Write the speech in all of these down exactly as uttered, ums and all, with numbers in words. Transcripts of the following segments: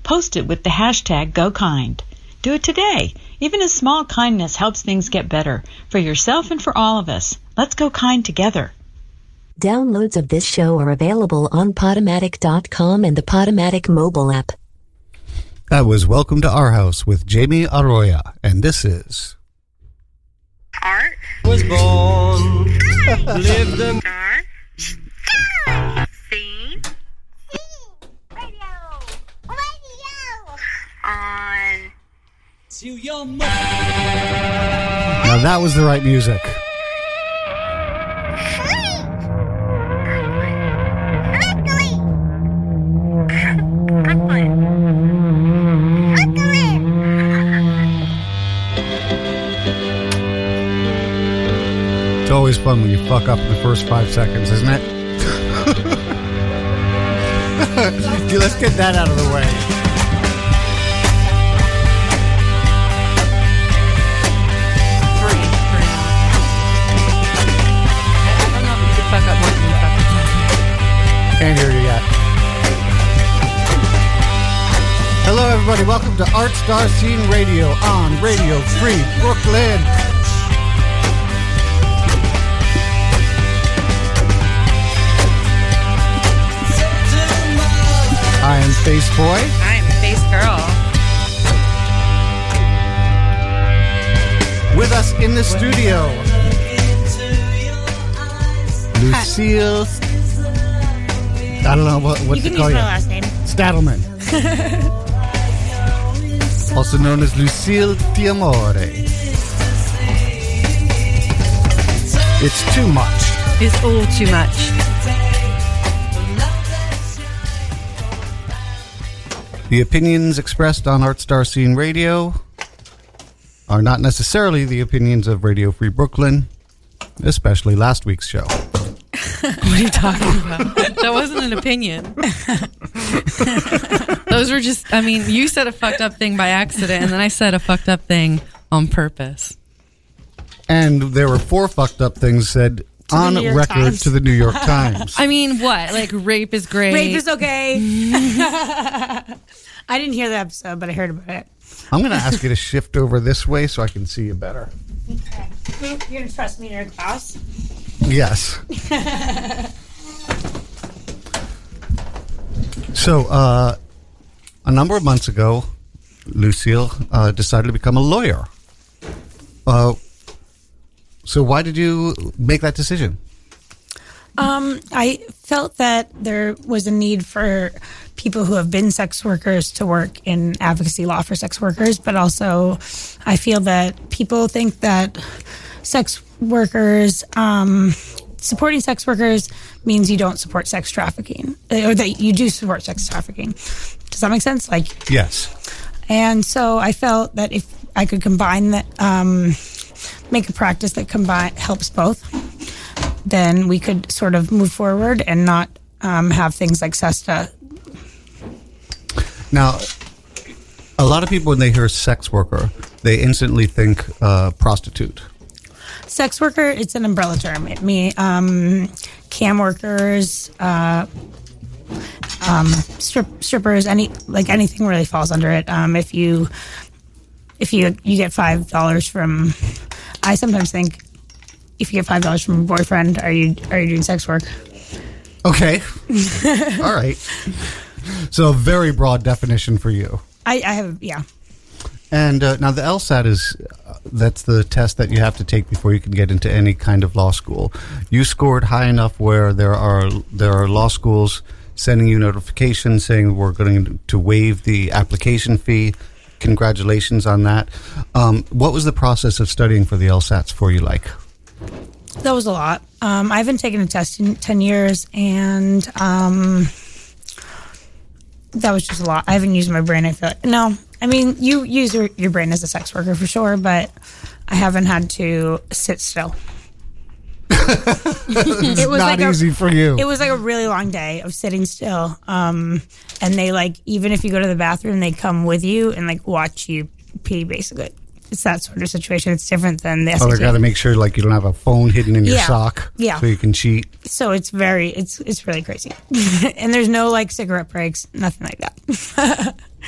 Post it with the hashtag GoKind. Do it today. Even a small kindness helps things get better for yourself and for all of us. Let's go kind together. Downloads of this show are available on Podomatic dot com and the Podomatic mobile app. That was Welcome to Our House with Jamie Arroyo, and this is... Art? Was born, lived and... Star? Star! Scene? Radio! Radio! On... To your mother. Now that was the right music. It's always fun when you fuck up in the first five seconds, isn't it? Dude, let's get that out of the way. Three. Three. I don't know if you could fuck up more than you fuck up. Can't hear you yet. Hello, everybody. Welcome to Art Star Scene Radio on Radio Free Brooklyn. I am Face Boy. I'm Face Girl. With us in the studio, Lucille. I don't know what, what you to can call use you. my last name. Stadelman. Also known as Lucille Tiamore. It's too much. It's all too much. The opinions expressed on Art Star Scene Radio are not necessarily the opinions of Radio Free Brooklyn, especially last week's show. What are you talking about? That wasn't an opinion. Those were just, I mean, you said a fucked up thing by accident, and then I said a fucked up thing on purpose. And there were four fucked up things said on record Times. to the New York Times. I mean, what? Like, rape is great. Rape is okay. I didn't hear the episode, but I heard about it. I'm going to ask you to shift over this way so I can see you better. Okay. You're going to trust me in your class? Yes. So, uh, a number of months ago, Lucille uh, decided to become a lawyer. Uh, so why did you make that decision? Um, I felt that there was a need for people who have been sex workers to work in advocacy law for sex workers, but also I feel that people think that sex workers, um, supporting sex workers means you don't support sex trafficking, or that you do support sex trafficking. Does that make sense? Like, Yes. and so I felt that if I could combine that, um, make a practice that combine helps both, then we could sort of move forward and not um, have things like SESTA. Now, a lot of people, when they hear sex worker, they instantly think uh, prostitute. Sex worker, it's an umbrella term. It mean um, cam workers, uh, um, strip, strippers, any like anything really falls under it. Um, if you if you you get five dollars from, I sometimes think if you get five dollars from a boyfriend, are you are you doing sex work? Okay. All right. So a very broad definition for you. I, I have yeah. And uh, now the LSAT is, uh, that's the test that you have to take before you can get into any kind of law school. You scored high enough where there are there are law schools sending you notifications saying we're going to waive the application fee. Congratulations on that. Um, what was the process of studying for the LSATs for you like? That was a lot. Um, I haven't taken a test in ten years, and um, that was just a lot. I haven't used my brain, I feel like. No, I mean, you use your, your brain as a sex worker for sure, but I haven't had to sit still. It was not like easy a, for you. It was like a really long day of sitting still. Um, and they like, even if you go to the bathroom, they come with you and like watch you pee, basically. It's that sort of situation. It's different than the S A T. Oh, they got to make sure like you don't have a phone hidden in your Yeah. sock, Yeah. so you can cheat. So it's very, it's it's really crazy. And there's no like cigarette breaks, nothing like that.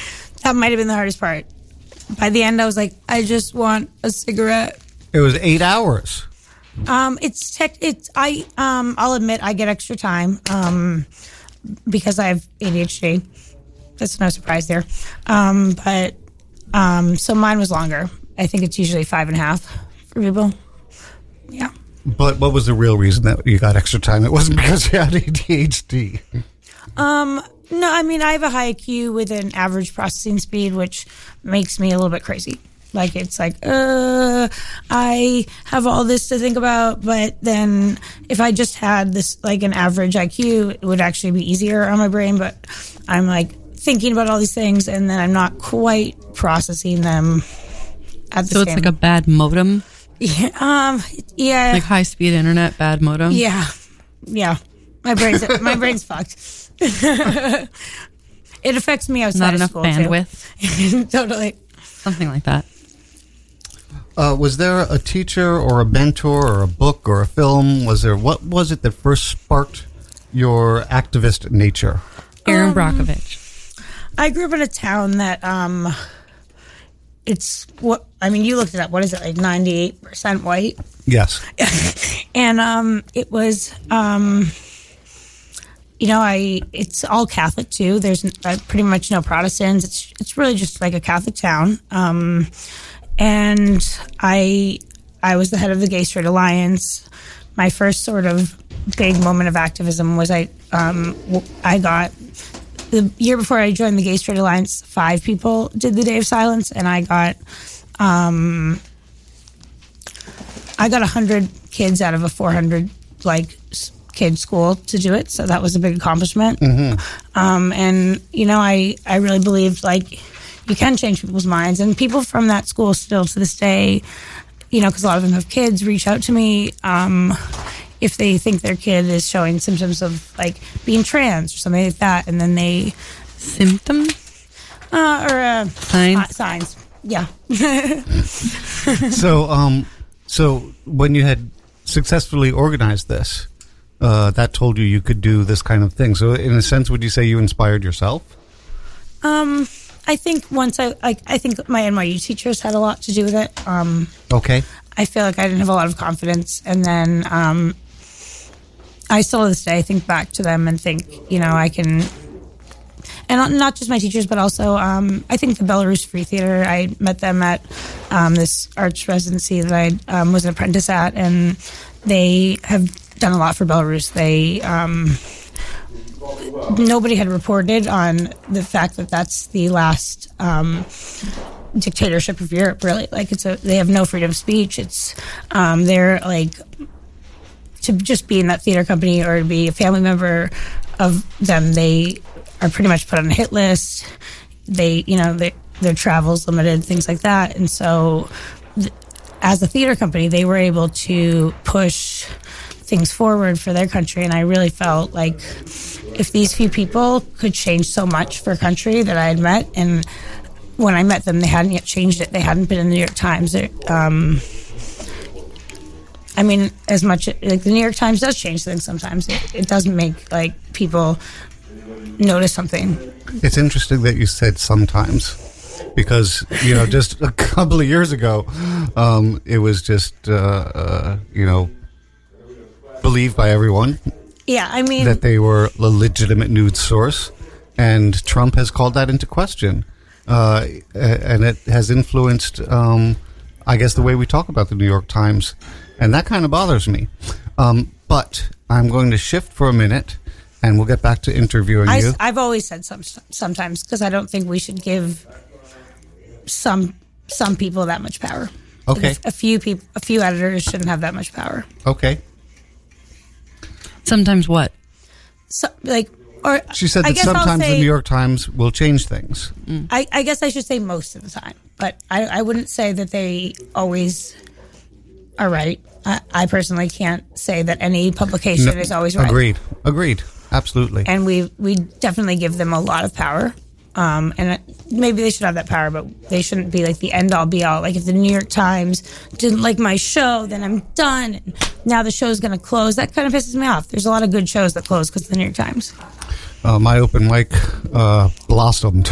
that might have been the hardest part. By the end, I was like, I just want a cigarette. It was eight hours. Um, it's tech. It's I. Um, I'll admit I get extra time. Um, because I have A D H D. That's no surprise there. Um, but um, so mine was longer. I think it's usually five and a half for people. Yeah. But what was the real reason that you got extra time? It wasn't because you had A D H D. Um, no, I mean, I have a high I Q with an average processing speed, which makes me a little bit crazy. Like, it's like, uh, I have all this to think about, but then if I just had this, like, an average I Q, it would actually be easier on my brain, but I'm, like, thinking about all these things, and then I'm not quite processing them at the So same. it's like a bad modem? Yeah, um, yeah. Like high-speed internet, bad modem? Yeah, yeah. My brain's my brain's fucked. It affects me outside Not of enough school bandwidth? too. Totally. Something like that. Uh, was there a teacher or a mentor or a book or a film? Was there, what was it that first sparked your activist nature? Aaron Um, Brockovich. I grew up in a town that um, it's what I mean. You looked it up. What is it, like ninety-eight percent white? Yes. And um, it was, um, you know, I it's all Catholic too. There's uh, pretty much no Protestants. It's it's really just like a Catholic town. Um, and I I was the head of the Gay Straight Alliance. My first sort of big moment of activism was I um, w- I got the year before I joined the Gay Straight Alliance. Five people did the Day of Silence, and I got. Um, I got one hundred kids out of a four hundred like kid school to do it, so that was a big accomplishment. Mm-hmm. Um, and you know, I I really believed like you can change people's minds, and people from that school still to this day, you know, because a lot of them have kids, reach out to me um, if they think their kid is showing symptoms of like being trans or something like that, and then they Symptoms? uh, or uh, Signs? uh, signs, yeah. So, um, so when you had successfully organized this, uh, that told you you could do this kind of thing. So, in a sense, would you say you inspired yourself? Um, I think once I, I, I think my N Y U teachers had a lot to do with it. Um, Okay. I feel like I didn't have a lot of confidence, and then um, I still to this day think back to them and think, you know, I can. And not just my teachers, but also um, I think the Belarus Free Theater. I met them at um, this arts residency that I um, was an apprentice at, and they have done a lot for Belarus. They um, nobody had reported on the fact that that's the last um, dictatorship of Europe. Really, like it's a they have no freedom of speech. It's um, they're like to just be in that theater company or to be a family member of them. They are pretty much put on a hit list. They, you know, they, their travel's limited, things like that. And so th- as a theater company, they were able to push things forward for their country. And I really felt like if these few people could change so much for a country that I had met, and when I met them, they hadn't yet changed it. They hadn't been in the New York Times. Um, I mean, as much, like the New York Times does change things sometimes. It, it doesn't make like people notice something. It's interesting that you said sometimes, because, you know, just a couple of years ago, um, it was just, uh, uh, you know, believed by everyone Yeah, I mean, that they were a legitimate news source, and Trump has called that into question. Uh, and it has influenced, um, I guess, the way we talk about the New York Times, and that kind of bothers me. Um, but I'm going to shift for a minute, and we'll get back to interviewing I, you. I've always said some, sometimes because I don't think we should give some some people that much power. Okay. Like a, a few people, a few editors shouldn't have that much power. Okay. Sometimes what? So, like, or She said I that guess I'll sometimes say- the New York Times will change things. I, I guess I should say most of the time, but I, I wouldn't say that they always are right. I, I personally can't say that any publication No, is always right. Agreed. Agreed. Absolutely. And we we definitely give them a lot of power. Um, and it, maybe they should have that power, but they shouldn't be like the end all be all. Like if the New York Times didn't like my show, then I'm done. And now the show's going to close. That kind of pisses me off. There's a lot of good shows that close because of the New York Times. Uh, my open mic uh, blossomed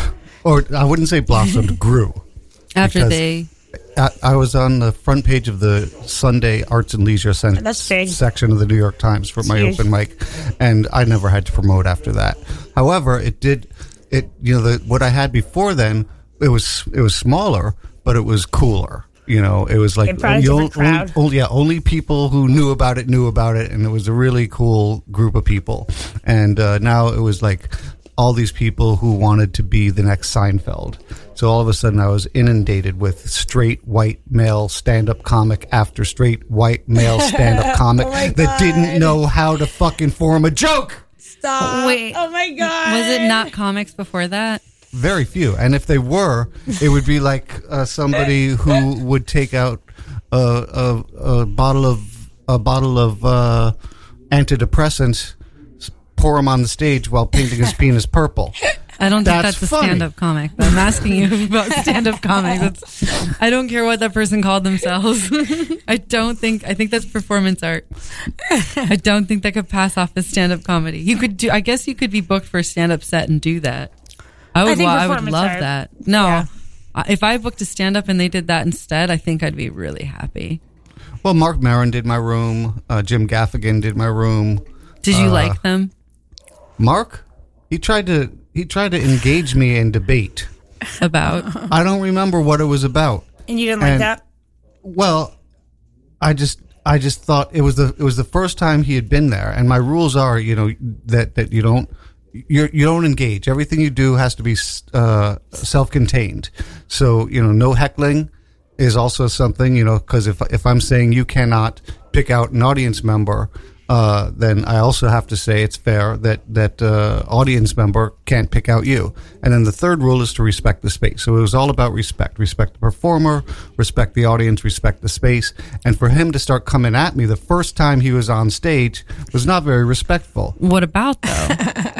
or I wouldn't say blossomed, grew. After Because they, I, I was on the front page of the Sunday Arts and Leisure sen- That's big. section of the New York Times for my huge. open mic, and I never had to promote after that. However, it did. It you know the what I had before then. It was it was smaller, but it was cooler. You know, it was like It brought a you different only, crowd. only, yeah, only people who knew about it knew about it, and it was a really cool group of people. And uh, now it was like all these people who wanted to be the next Seinfeld. So all of a sudden, I was inundated with straight white male stand-up comic after straight white male stand-up comic Oh my that God. didn't know how to fucking form a joke. Stop. Wait. Oh my God. was it not comics before that? Very few, and if they were, it would be like uh, somebody who would take out a, a, a bottle of a bottle of uh, antidepressants, s- pour them on the stage while painting his penis purple. I don't think That's that's, a funny. stand-up comic. But I'm asking you about stand-up comics. That's, I don't care what that person called themselves. I don't think. I think that's performance art. I don't think that could pass off as stand-up comedy. You could do. I guess you could be booked for a stand-up set and do that. I would. think wa- I would performance love art. that. No, Yeah. I- if I booked a stand-up and they did that instead, I think I'd be really happy. Well, Mark Maron did my room. Uh, Jim Gaffigan did my room. Did you Uh, like them? Mark, he tried to he tried to engage me in debate. About I don't remember what it was about. And you didn't like And- that? Well, I just I just thought it was the it was the first time he had been there, and my rules are, you know, that that you don't you you don't engage. Everything you do has to be uh, self-contained. So you know, no heckling is also something, you know, because if if I'm saying you cannot pick out an audience member, uh, then I also have to say it's fair that that uh, audience member can't pick out you. And then the third rule is to respect the space. So it was all about respect. Respect the performer, respect the audience, respect the space. And for him to start coming at me the first time he was on stage was not very respectful. what about though?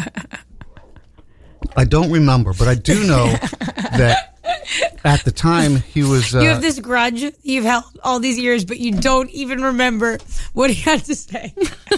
I don't remember, but I do know that at the time he was... Uh, You have this grudge you've held all these years, but you don't even remember what he had to say.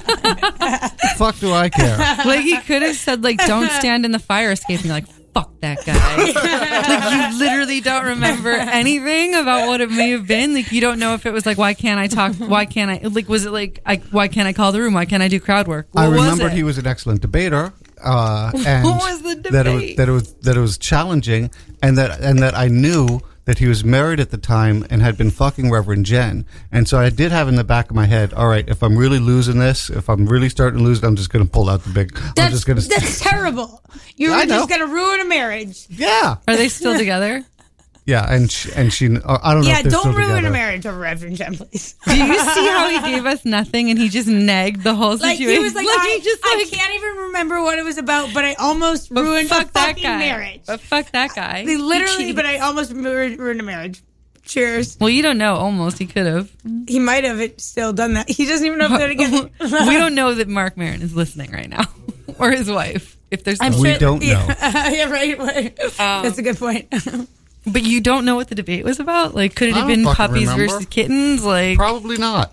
fuck do I care? Like he could have said like don't stand in the fire escape and you're like fuck that guy. Like you literally don't remember anything about what it may have been. Like you don't know if it was like why can't I talk, why can't I, like was it like I, why can't I call the room, why can't I do crowd work? What I was remembered it? he was an excellent debater, uh, and What was the that it was debate? that it was that it was challenging, and that and that I knew that he was married at the time and had been fucking Reverend Jen, and so I did have in the back of my head, all right, if I'm really losing this, if I'm really starting to lose it, I'm just going to pull out the big. I'm That's, just going to. that's terrible. You I were know. just going to ruin a marriage. Yeah, Are they still together? yeah, and she, and she, uh, I don't know. Yeah, if they're don't still ruin together. a marriage over Reverend Jen, please. Do you see how he gave us nothing and he just nagged the whole Like situation? he was like, I, he just I like, can't even remember what it was about, but I almost but ruined fuck a that fucking guy. marriage. But fuck that guy. They He literally, cheated. but I almost ruined, ruined a marriage. Cheers. Well, you don't know. Almost, he could have. He might have it still done that. He doesn't even know if they're together. We don't know that Mark Maron is listening right now, or his wife. If there's, I'm still- We sure- don't yeah, know. yeah, right. right. That's a good point. but you don't know what the debate was about. Like, could it I have don't been fucking puppies remember. versus kittens? Like, Probably not.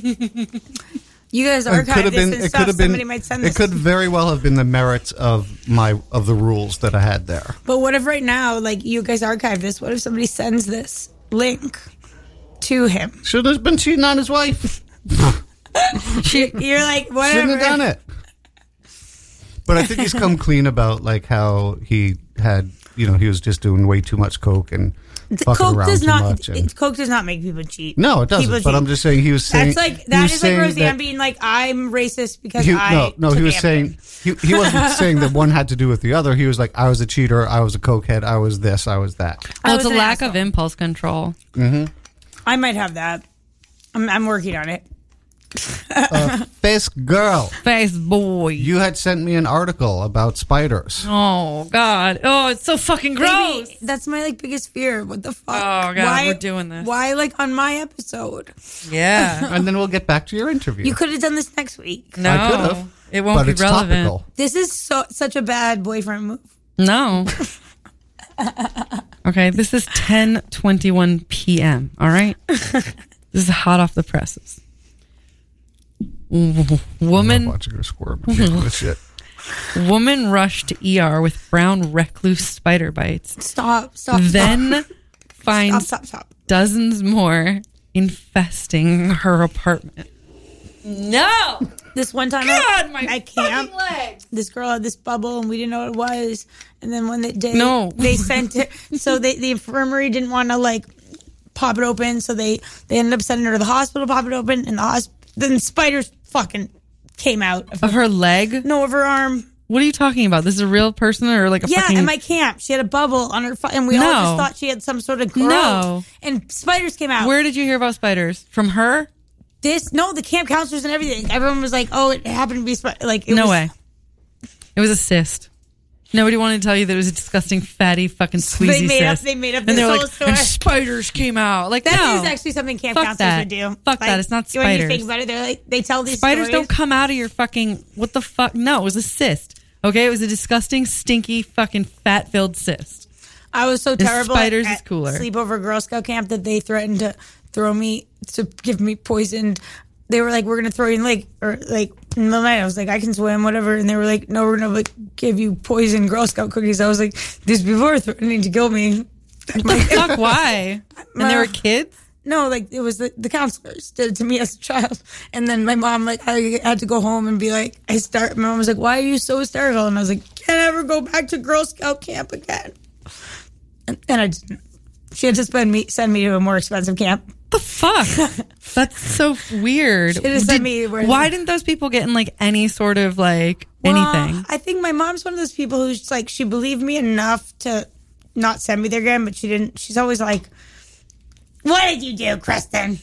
You guys It archive could have this been. and It stuff. could have been. Somebody might send It this. could very well have been the merits of my of the rules that I had there. But what if right now, like you guys archive this? What if somebody sends this link to him? Should have been cheating on his wife. You're like, whatever. Shouldn't have done it. But I think he's come clean about like how he had, you know, he was just doing way too much coke and fucking Coke around does too not. much. And, Coke does not make people cheat. no, it doesn't. People But cheat. I'm just saying he was saying That's like he that was is like saying Roseanne that being like, I'm racist because he, I no, no, took he was Ambien. saying he, he wasn't saying that one had to do with the other. He was like, I was a cheater, I was a cokehead, I was this, I was that. I well, was it's a an lack asshole. of impulse control. I might have that. I'm, I'm working on it. This girl, Face boy. you had sent me an article about spiders. Oh God. Oh, it's so fucking gross. Baby, that's my like biggest fear. What the fuck? Oh, God, why, we're doing this. Why like on my episode? Yeah. And then we'll get back to your interview. You could have done this next week. No, I could have, it won't but be it's relevant. topical. This is so such a bad boyfriend move. No. Okay, this is ten twenty-one p.m. All right, this is hot off the presses. I'm Woman, watching her squirm and giggle and shit. Woman rushed to E R with brown recluse spider bites. Stop, stop, Then stop. finds Stop, stop, stop. dozens more infesting her apartment. No! This one time God, my at camp, fucking legs. this girl had this bubble and we didn't know what it was. And then when they did, No. they sent it. So they, the infirmary didn't want to like pop it open. So they, they ended up sending her to the hospital, pop it open. And the hosp- then spiders fucking came out of, Of her leg? no, of her arm. What are you talking about? This is a real person or like a Yeah, fucking... at my camp, she had a bubble on her, fu- and we all No. just thought she had some sort of growth. No. And spiders came out. Where did you hear about spiders? From her? This no, the camp counselors and everything. Everyone was like, "Oh, it happened to be spi-. like." It No was, way. It was a cyst. Nobody wanted to tell you that it was a disgusting, fatty, fucking squeezy They made up. cyst. They made up and this they're whole like, story. and spiders came out. Like, That no. is actually something camp Fuck counselors that. would do. Fuck Like, that. It's not When you spiders. think about it, they're like they tell these Spiders stories. don't come out of your fucking... What the fuck? No, it was a cyst. Okay? It was a disgusting, stinky, fucking fat-filled cyst. I was so terrible. spiders at, is cooler. At sleepover Girl Scout camp that they threatened to throw me to give me poisoned. They were like, "We're gonna throw you in the lake," or like in the night. I was like, "I can swim, whatever." And they were like, "No, we're gonna like give you poisoned Girl Scout cookies." I was like, "These people are threatening to kill me." What the fuck? Why? And they were kids? No, like it was the, the counselors did it to me as a child. And then my mom, like, I had to go home and be like, I start, my mom was like, "Why are you so hysterical?" And I was like, "Can't ever go back to Girl Scout camp again." And, and I didn't. She had to spend me, send me to a more expensive camp. The fuck? That's so weird. It is Did- me where- why didn't those people get in like any sort of like anything? Well, I think my mom's one of those people who's like, she believed me enough to not send me there again, but she didn't. She's always like, "What did you do, Kristen?"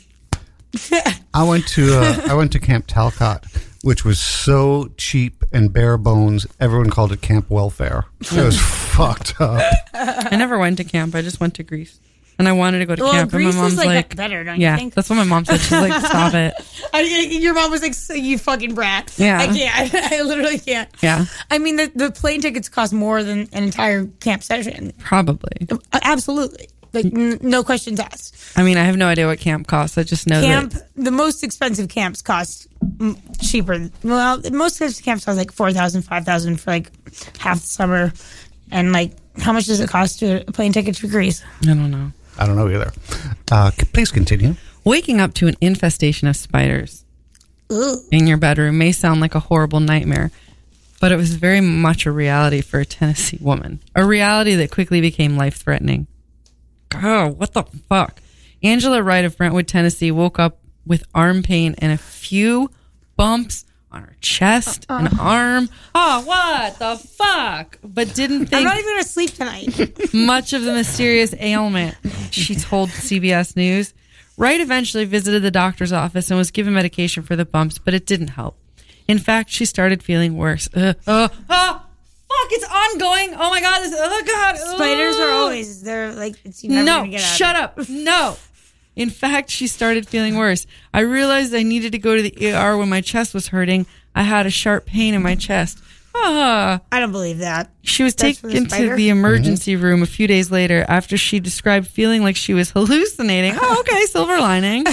I went to uh, I went to Camp Talcott, which was so cheap and bare bones. Everyone called it Camp Welfare. It was fucked up. I never went to camp. I just went to Greece. And I wanted to go to Well, camp. Greece and my mom's is, like, like, better, don't you yeah, think? that's what my mom said. She's like, stop it. I, your mom was like, "So you fucking brat." Yeah. I can't. I literally can't. Yeah, I mean, the, the plane tickets cost more than an entire camp session. probably. Uh, Absolutely. Like, n- no questions asked. I mean, I have no idea what camp costs. I just know Camp, that. the most expensive camps cost mm, cheaper. Well, most expensive camps cost like four thousand dollars, five thousand dollars for like half the summer. And like, how much does it cost to a plane ticket to Greece? I don't know. I don't know either. Uh, c- please continue. Waking up to an infestation of spiders Ugh. in your bedroom may sound like a horrible nightmare, but it was very much a reality for a Tennessee woman. A reality that quickly became life-threatening. Oh, what the fuck? Angela Wright of Brentwood, Tennessee woke up with arm pain and a few bumps on her chest Uh-uh. and arm. Oh, what the fuck? But didn't I'm think not even going to sleep tonight. much of the mysterious ailment, she told C B S News. Wright eventually visited the doctor's office and was given medication for the bumps, but it didn't help. In fact, she started feeling worse. Uh, uh, oh, fuck, it's ongoing. Oh my God. This, oh God. Spiders are Ugh. always, they're like, it's, you're never No, going to get out shut of it. up. No. In fact, she started feeling worse. I realized I needed to go to the E R when my chest was hurting. I had a sharp pain in my chest. Ah. I don't believe that. She was That's for the taken to spider? the emergency room a few days later after she described feeling like she was hallucinating. Oh, okay, silver lining.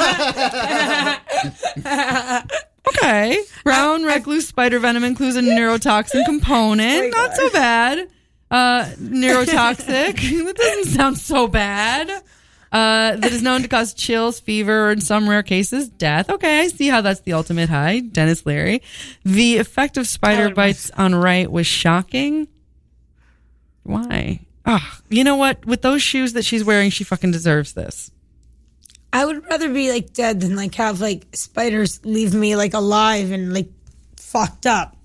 Okay. Brown recluse spider venom includes a neurotoxin component. Not so bad. Uh, neurotoxic. That doesn't sound so bad. Uh, that is known to cause chills, fever, or in some rare cases, death. Okay, I see how that's the ultimate high. Dennis Leary. The effect of spider bites on Wright was shocking. Why? Ah, you know what? With those shoes that she's wearing, she fucking deserves this. I would rather be like dead than like have like spiders leave me like alive and like fucked up.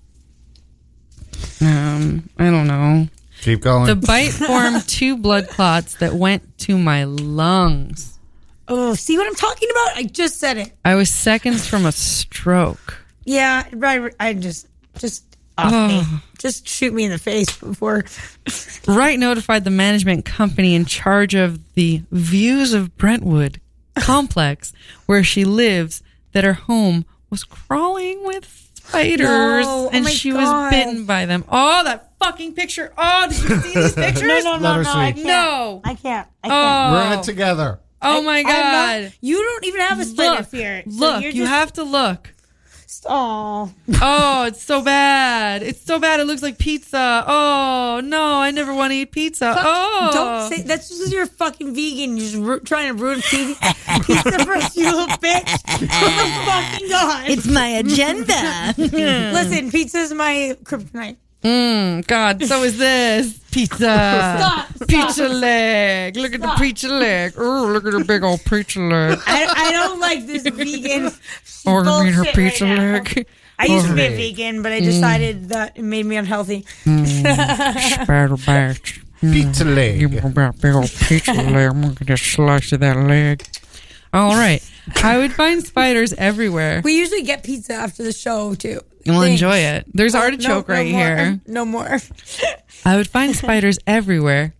Um, I don't know. Keep going. The bite formed two blood clots that went to my lungs. Oh, see what I'm talking about? I just said it. I was seconds from a stroke. Yeah, right. I just, just off Oh. me. Just shoot me in the face before. Wright notified the management company in charge of the Views of Brentwood complex where she lives that her home was crawling with spiders No, oh and my she God. was bitten by them. Oh, that fucking picture. Oh, did you see these pictures? No, no, Let no, her no. I sleep. can't. No. I can't. I can't. Oh, We're in it together. oh my I'm God. not- you don't even have a spider Look, fear. So look, you're you just- have to look. Oh, Oh, it's so bad. It's so bad. It looks like pizza. Oh, no. I never want to eat pizza. Oh. don't say that's just because you're a fucking vegan. You're just ru- trying to ruin pizza, pizza for us, you little bitch. Oh my fucking god! It's my agenda. Listen, pizza's my kryptonite. Mm, God, so is this. Pizza. Stop, stop. Pizza leg. Look at Stop. the pizza leg. Oh, look at her big old pizza leg. I, I don't like this vegan. Oh, I mean her bullshit pizza right now. leg. I used to be a Oh. vegan, but I decided that it made me unhealthy. Spider batch. Pizza leg. Give me that big old pizza leg. I'm going to get a slice of that leg. All right. I would find spiders everywhere. We usually get pizza after the show too. You'll Thanks. enjoy it. There's No- artichoke no- no right more. here. No more. I would find spiders everywhere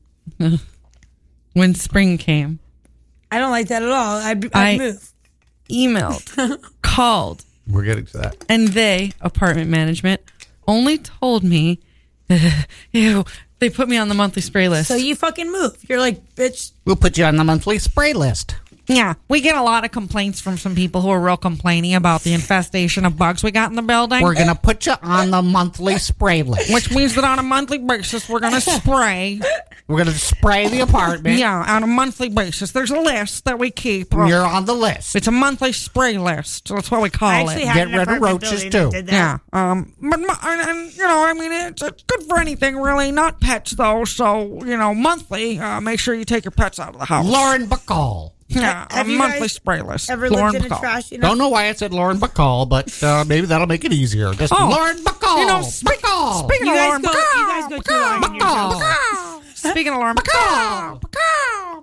when spring came. I don't like that at all. I'd, I'd I- move. Emailed, called, We're getting to that. and they, apartment management, only told me, ew, they put me on the monthly spray list. So you fucking move. You're like, bitch. We'll put you on the monthly spray list. Yeah, we get a lot of complaints from some people who are real complaining about the infestation of bugs we got in the building. We're gonna put you on the monthly spray list. Which means that on a monthly basis, we're going to spray. We're gonna spray the apartment. Yeah, on a monthly basis. There's a list that we keep. You're on the list. It's a monthly spray list. That's what we call I actually it. had Get an rid of apartment roaches, building too. that did that. Yeah. Um. But mo- and, and, you know, I mean, it's, it's good for anything really, not pets though. So you know, monthly. Uh, make sure you take your pets out of the house. Lauren Bacall. Yeah, Have a you monthly guys spray list. Ever Lauren lived in a Bacall. trashy? Don't know why I said Lauren Bacall, but uh, maybe that'll make it easier. Just Oh, Lauren Bacall. you know, speak- Bacall. speaking You of guys Lauren go. Bacall, You guys go too long in your Bacall. house. Speaking of Lauren Bacall, Bacall,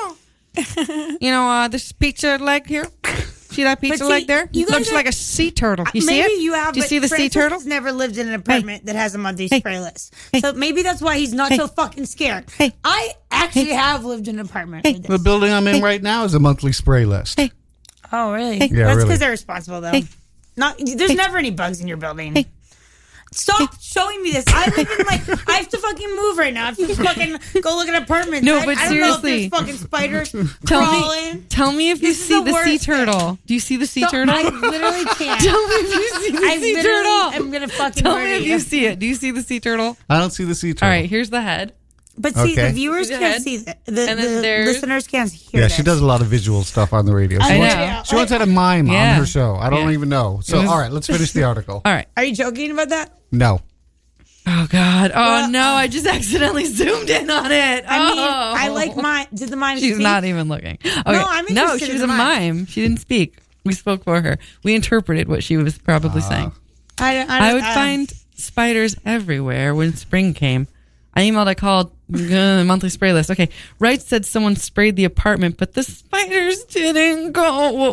Bacall. You know, uh, this pizza leg here. See that pizza see, leg there? you guys Looks are- like a sea turtle. You see maybe it? you have. Do you but see the sea Francis turtle? has never lived in an apartment that has a monthly Hey. spray list, Hey. so maybe that's why he's not Hey. so fucking scared. Hey. I actually Hey. have lived in an apartment Hey. with The this. building I'm in right now is a monthly spray list. Hey. Oh, really? Hey. Yeah, that's really. because they're responsible, though. Hey. Not there's Hey. never any bugs in your building. Hey. Stop showing me this. I live in like I have to fucking move right now. I have to fucking go look at apartments. No, I, but I don't know if seriously. there's fucking spiders Tell crawling. me, tell me if you This is see the the sea worst thing. turtle. Do you see the sea So- turtle? I literally can't. Tell me if you see the I sea literally turtle. am gonna fucking Tell murder me if you. you see it. Do you see the sea turtle? I don't see the sea turtle. All right, here's the head. But see, Okay. the viewers See the can't head? see that. The, And then the there's- listeners can't hear Yeah, this. she does a lot of visual stuff on the radio. She I once, know. she once had a mime Yeah. on her show. I don't Yeah. even know. So, It was- all right, let's finish the article. All right. Are you joking about that? No. Oh God. Oh Well, no! I just accidentally zoomed in on it. I mean, Oh. I like mine. Did the mime She's speak? not even looking. Okay. I'm no, interested she in was the a mime. mime. She didn't speak. We spoke for her. We interpreted what she was probably saying. I, don't- I, I don't- would um, find spiders everywhere when spring came. I emailed, I called, uh, monthly spray list. Okay. Wright said someone sprayed the apartment, but the spiders didn't go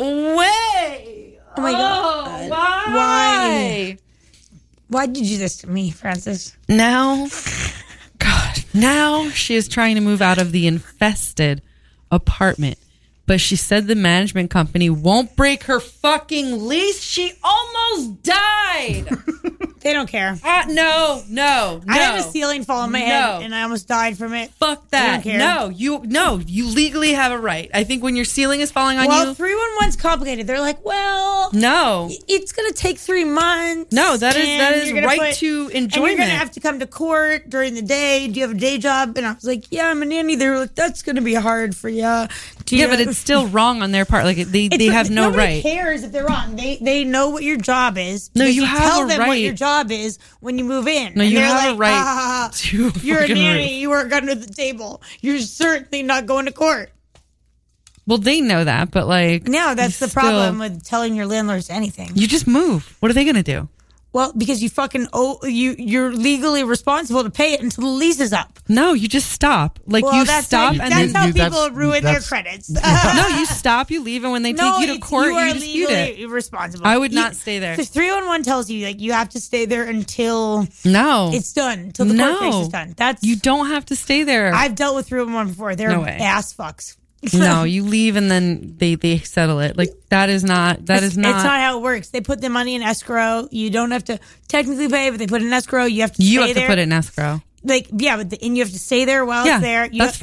away. Oh my God. why? Why? Why did you do this to me, Francis? Now, God, now she is trying to move out of the infested apartment. But she said the management company won't break her fucking lease. She almost died. They don't care. Uh, no, no, no. I had a ceiling fall on my No. head, and I almost died from it. Fuck They that. don't care. No, you no, you legally have a right. I think when your ceiling is falling on Well, you. three one one's complicated. They're like, well, No. it's going to take three months. No, that is- and that is you're gonna right put- to And you're enjoyment. going to have to come to court during the day. Do you have a day job? And I was like, yeah, I'm a nanny. They were like, that's going to be hard for you. Do Yeah, you but it's still wrong on their part. Like they, It's they like- have no nobody right. cares if they're wrong. They they know what your job is. No, because you have tell a them what right. your job is when you move in. No, And you they're have a like, right "Ah, to a you're a fucking nanny. roof." You work under the table. You're certainly not going to court. Well, they know that, but like No, that's you the still- problem with telling your landlords anything. You just move. What are they going to do? Well, because you fucking owe you you're legally responsible to pay it until the lease is up. No, you just stop. Like Well, you that's stop how, and that's then how you- people that's- ruin their that's- credits. no, you stop. You leave, and when they No, take you to it's- court, you, you, are dispute legally it. responsible. I would You- not stay there. The three one one tells you like you have to stay there until No, it's done, until the no. court case is done. That's You don't have to stay there. I've dealt with three one one before. They're No way. ass fucks. no, you leave and then they they settle it. Like that is not that is not. It's not how it works. They put the money in escrow. You don't have to technically pay, but they put it in escrow. You have to you stay have to there. put it in escrow. Like yeah, but the, and you have to stay there while Yeah, it's there. You that's fine.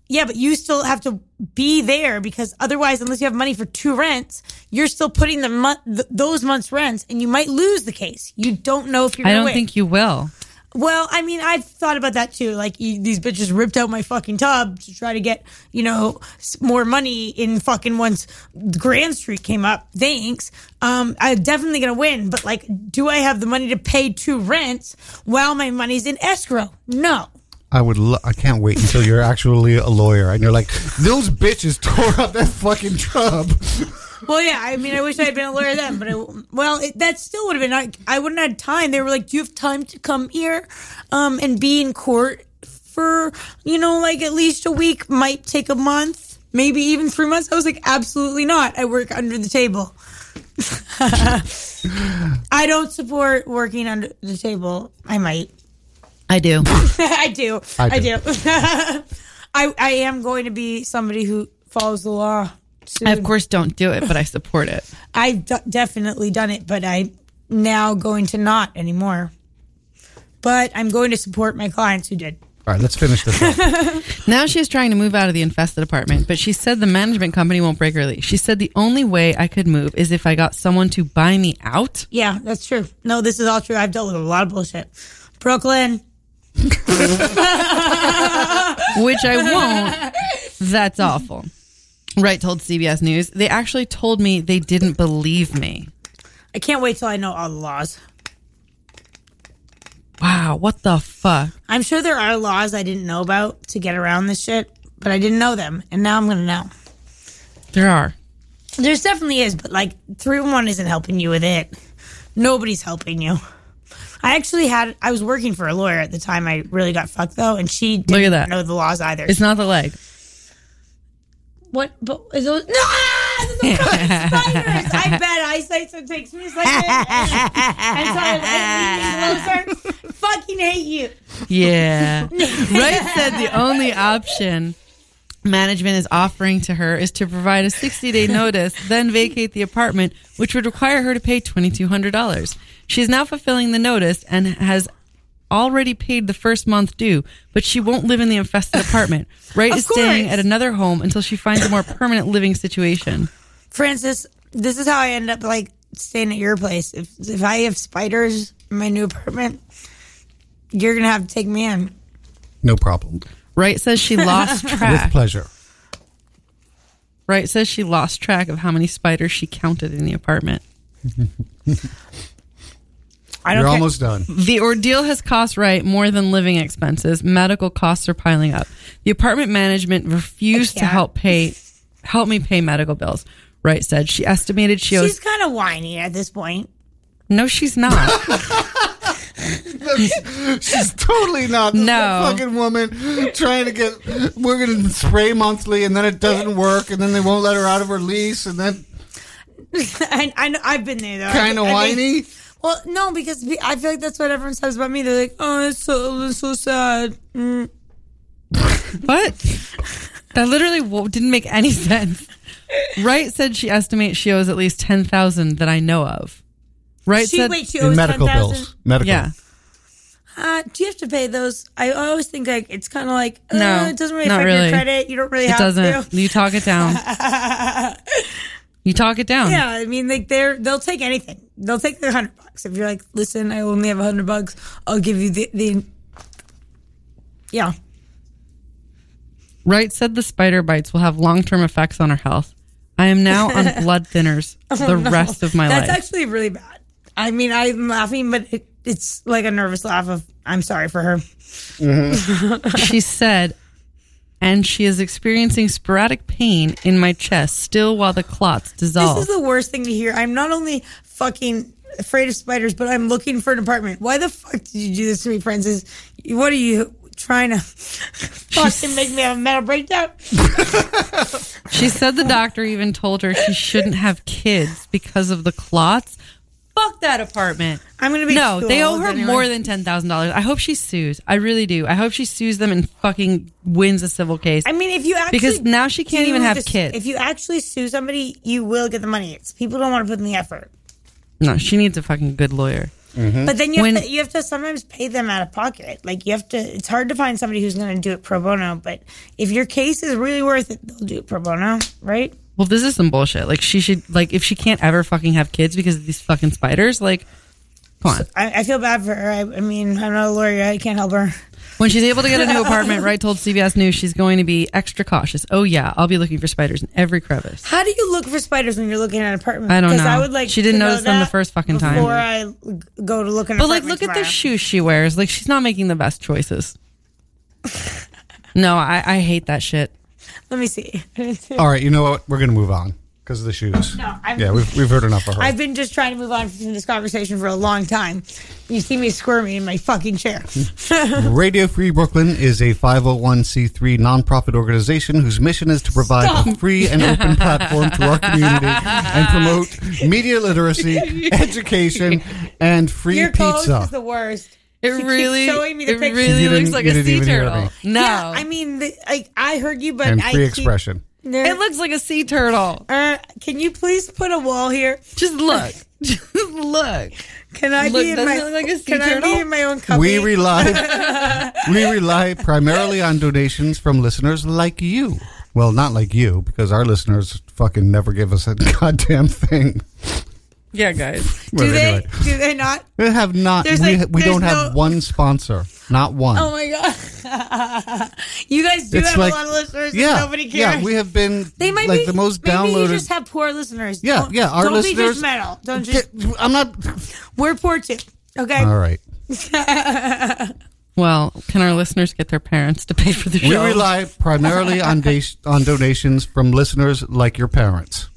Yeah, but you still have to be there because otherwise, unless you have money for two rents, you're still putting the month, th- those months' rents, and you might lose the case. You don't know if you're I going to don't win. think you will. Well, I mean, I've thought about that too. Like, you, these bitches ripped out my fucking tub to try to get, you know, s- more money in fucking once Grand Street came up. Thanks. Um, I'm definitely going to win. But, like, do I have the money to pay two rents while my money's in escrow? No. I would. Lo- I can't wait until you're actually a lawyer and you're like, those bitches tore up that fucking tub. Well, yeah, I mean, I wish I had been a lawyer then, but, I, well, it, that still would have been, I, I wouldn't have had time. They were like, do you have time to come here um, and be in court for, you know, like at least a week, might take a month, maybe even three months? I was like, absolutely not. I work under the table. I don't support working under the table. I might. I do. I do. I I do. do. I, I am going to be somebody who follows the law. Soon. I, of course, don't do it, but I support it. I've d- definitely done it, but I'm now going to not anymore. But I'm going to support my clients who did. All right, let's finish this up. Now she's trying to move out of the infested apartment, but she said the management company won't break her lease. She said the only way I could move is if I got someone to buy me out. Yeah, that's true. No, this is all true. I've dealt with a lot of bullshit. Brooklyn. Which I won't. That's awful. Wright told C B S News, they actually told me they didn't believe me. I can't wait till I know all the laws. Wow, what the fuck? I'm sure there are laws I didn't know about to get around this shit, but I didn't know them, and now I'm going to know. There are. There's definitely is, but like three one one isn't helping you with it. Nobody's helping you. I actually had, I was working for a lawyer at the time I really got fucked though, and she didn't Look at that. know the laws either. It's not the leg. What? But is those? No! Ah, those are spiders! I bet eyesight so takes me a second. I'm sorry, I'm getting closer. Fucking hate you. Yeah. Wright said the only option management is offering to her is to provide a sixty-day notice, then vacate the apartment, which would require her to pay twenty-two hundred dollars. She is now fulfilling the notice and has already paid the first month due, but she won't live in the infested apartment. Wright Of is staying course. at another home until she finds a more permanent living situation. Francis, this is how I end up like staying at your place. If if I have spiders in my new apartment, you're gonna have to take me in. No problem. Wright says she lost With track. pleasure. Wright says she lost track of how many spiders she counted in the apartment. I don't You're care. almost done. The ordeal has cost Wright more than living expenses. Medical costs are piling up. The apartment management refused I to can't. help pay, help me pay medical bills. Wright said she estimated she owes. She's kind of whiny at this point. No, she's not. She's totally not this No. fucking woman trying to get. We're going to spray monthly, and then it doesn't work, and then they won't let her out of her lease, and then I, I know, I've been there though. kind of I- I think- whiny. Well, no, because I feel like that's what everyone says about me. They're like, "Oh, it's so it's so sad." Mm. What? That literally wo- didn't make any sense. Wright said she estimates she owes at least ten thousand dollars that I know of. Wright She said, wait, she In owes medical ten thousand. bills. Medical. yeah. Uh, do you have to pay those? I always think like it's kind of like uh, No, it doesn't really not affect really. your credit. You don't really It have doesn't. to. You talk it down. You talk it down. Yeah, I mean, like they're they'll take anything. They'll take the hundred bucks if you're like, listen, I only have a hundred bucks. I'll give you the the. Yeah, Wright said the spider bites will have long-term effects on her health. I am now on blood thinners the Oh, no. rest of my That's life. actually really bad. I mean, I'm laughing, but it, it's like a nervous laugh of I'm sorry for her. She said, and she is experiencing sporadic pain in my chest still while the clots dissolve. This is the worst thing to hear. I'm not only fucking afraid of spiders, but I'm looking for an apartment. Why the fuck did you do this to me, Francis? What are you trying to fucking make me have a mental breakdown? She said the doctor even told her she shouldn't have kids because of the clots. Fuck that apartment. I'm gonna be No, too they owe old her anyway. more than ten thousand dollars. I hope she sues. I really do. I hope she sues them and fucking wins a civil case. I mean, if you actually Because now she can't do even have this- kids. If you actually sue somebody, you will get the money. It's people don't want to put in the effort. No, she needs a fucking good lawyer. But then you have, When- to, you have to sometimes pay them out of pocket. Like you have to. It's hard to find somebody who's going to do it pro bono. But if your case is really worth it, they'll do it pro bono, right? Well, this is some bullshit. Like she should, like if she can't ever fucking have kids because of these fucking spiders, like, come on. I, I feel bad for her. I, I mean, I'm not a lawyer. I can't help her. When she's able to get a new apartment, Wright told C B S News she's going to be extra cautious. Oh yeah, I'll be looking for spiders in every crevice. How do you look for spiders when you're looking at an apartment? I don't 'Cause know. I would like. She didn't to know notice them the that first fucking time. before I go to look at. An But like, apartment look at the tomorrow. shoes she wears. Like she's not making the best choices. No, I, I hate that shit. Let me see. All right, you know what? We're going to move on because of the shoes. No, I'm- yeah, we've, we've heard enough of her. I've been just trying to move on from this conversation for a long time. You see me squirming in my fucking chair. Radio Free Brooklyn is a five oh one c three nonprofit organization whose mission is to provide a free and open platform to our community and promote media literacy, education, and free Your coach pizza. is the worst. It She keeps really, showing me the it picture. really You looks didn't- like you a didn't sea even hear turtle. me. No, Yeah, I mean, the, like I heard you, but and I free keep- expression. there- it looks like a sea turtle. Uh, can you please put a wall here? Just look, just look. Can I Look, be in doesn't my? it look like a sea can I turtle? be in my own cubby? We rely we rely primarily on donations from listeners like you. Well, not like you, because our listeners fucking never give us a goddamn thing. Yeah, guys. do But they? anyway, Do they not? we have not. There's We, like- we there's don't have no- one sponsor. Not one. Oh my god! You guys do It's have like- a lot of listeners. yeah, and nobody cares. yeah. We have been They might like be the most maybe downloaded. you just have poor listeners. Yeah, Don't- yeah, our don't listeners- be judgmental. Don't just. I'm not. We're poor too. Okay. All right. Well, can our listeners get their parents to pay for the show? We rely primarily on da- on donations from listeners like your parents.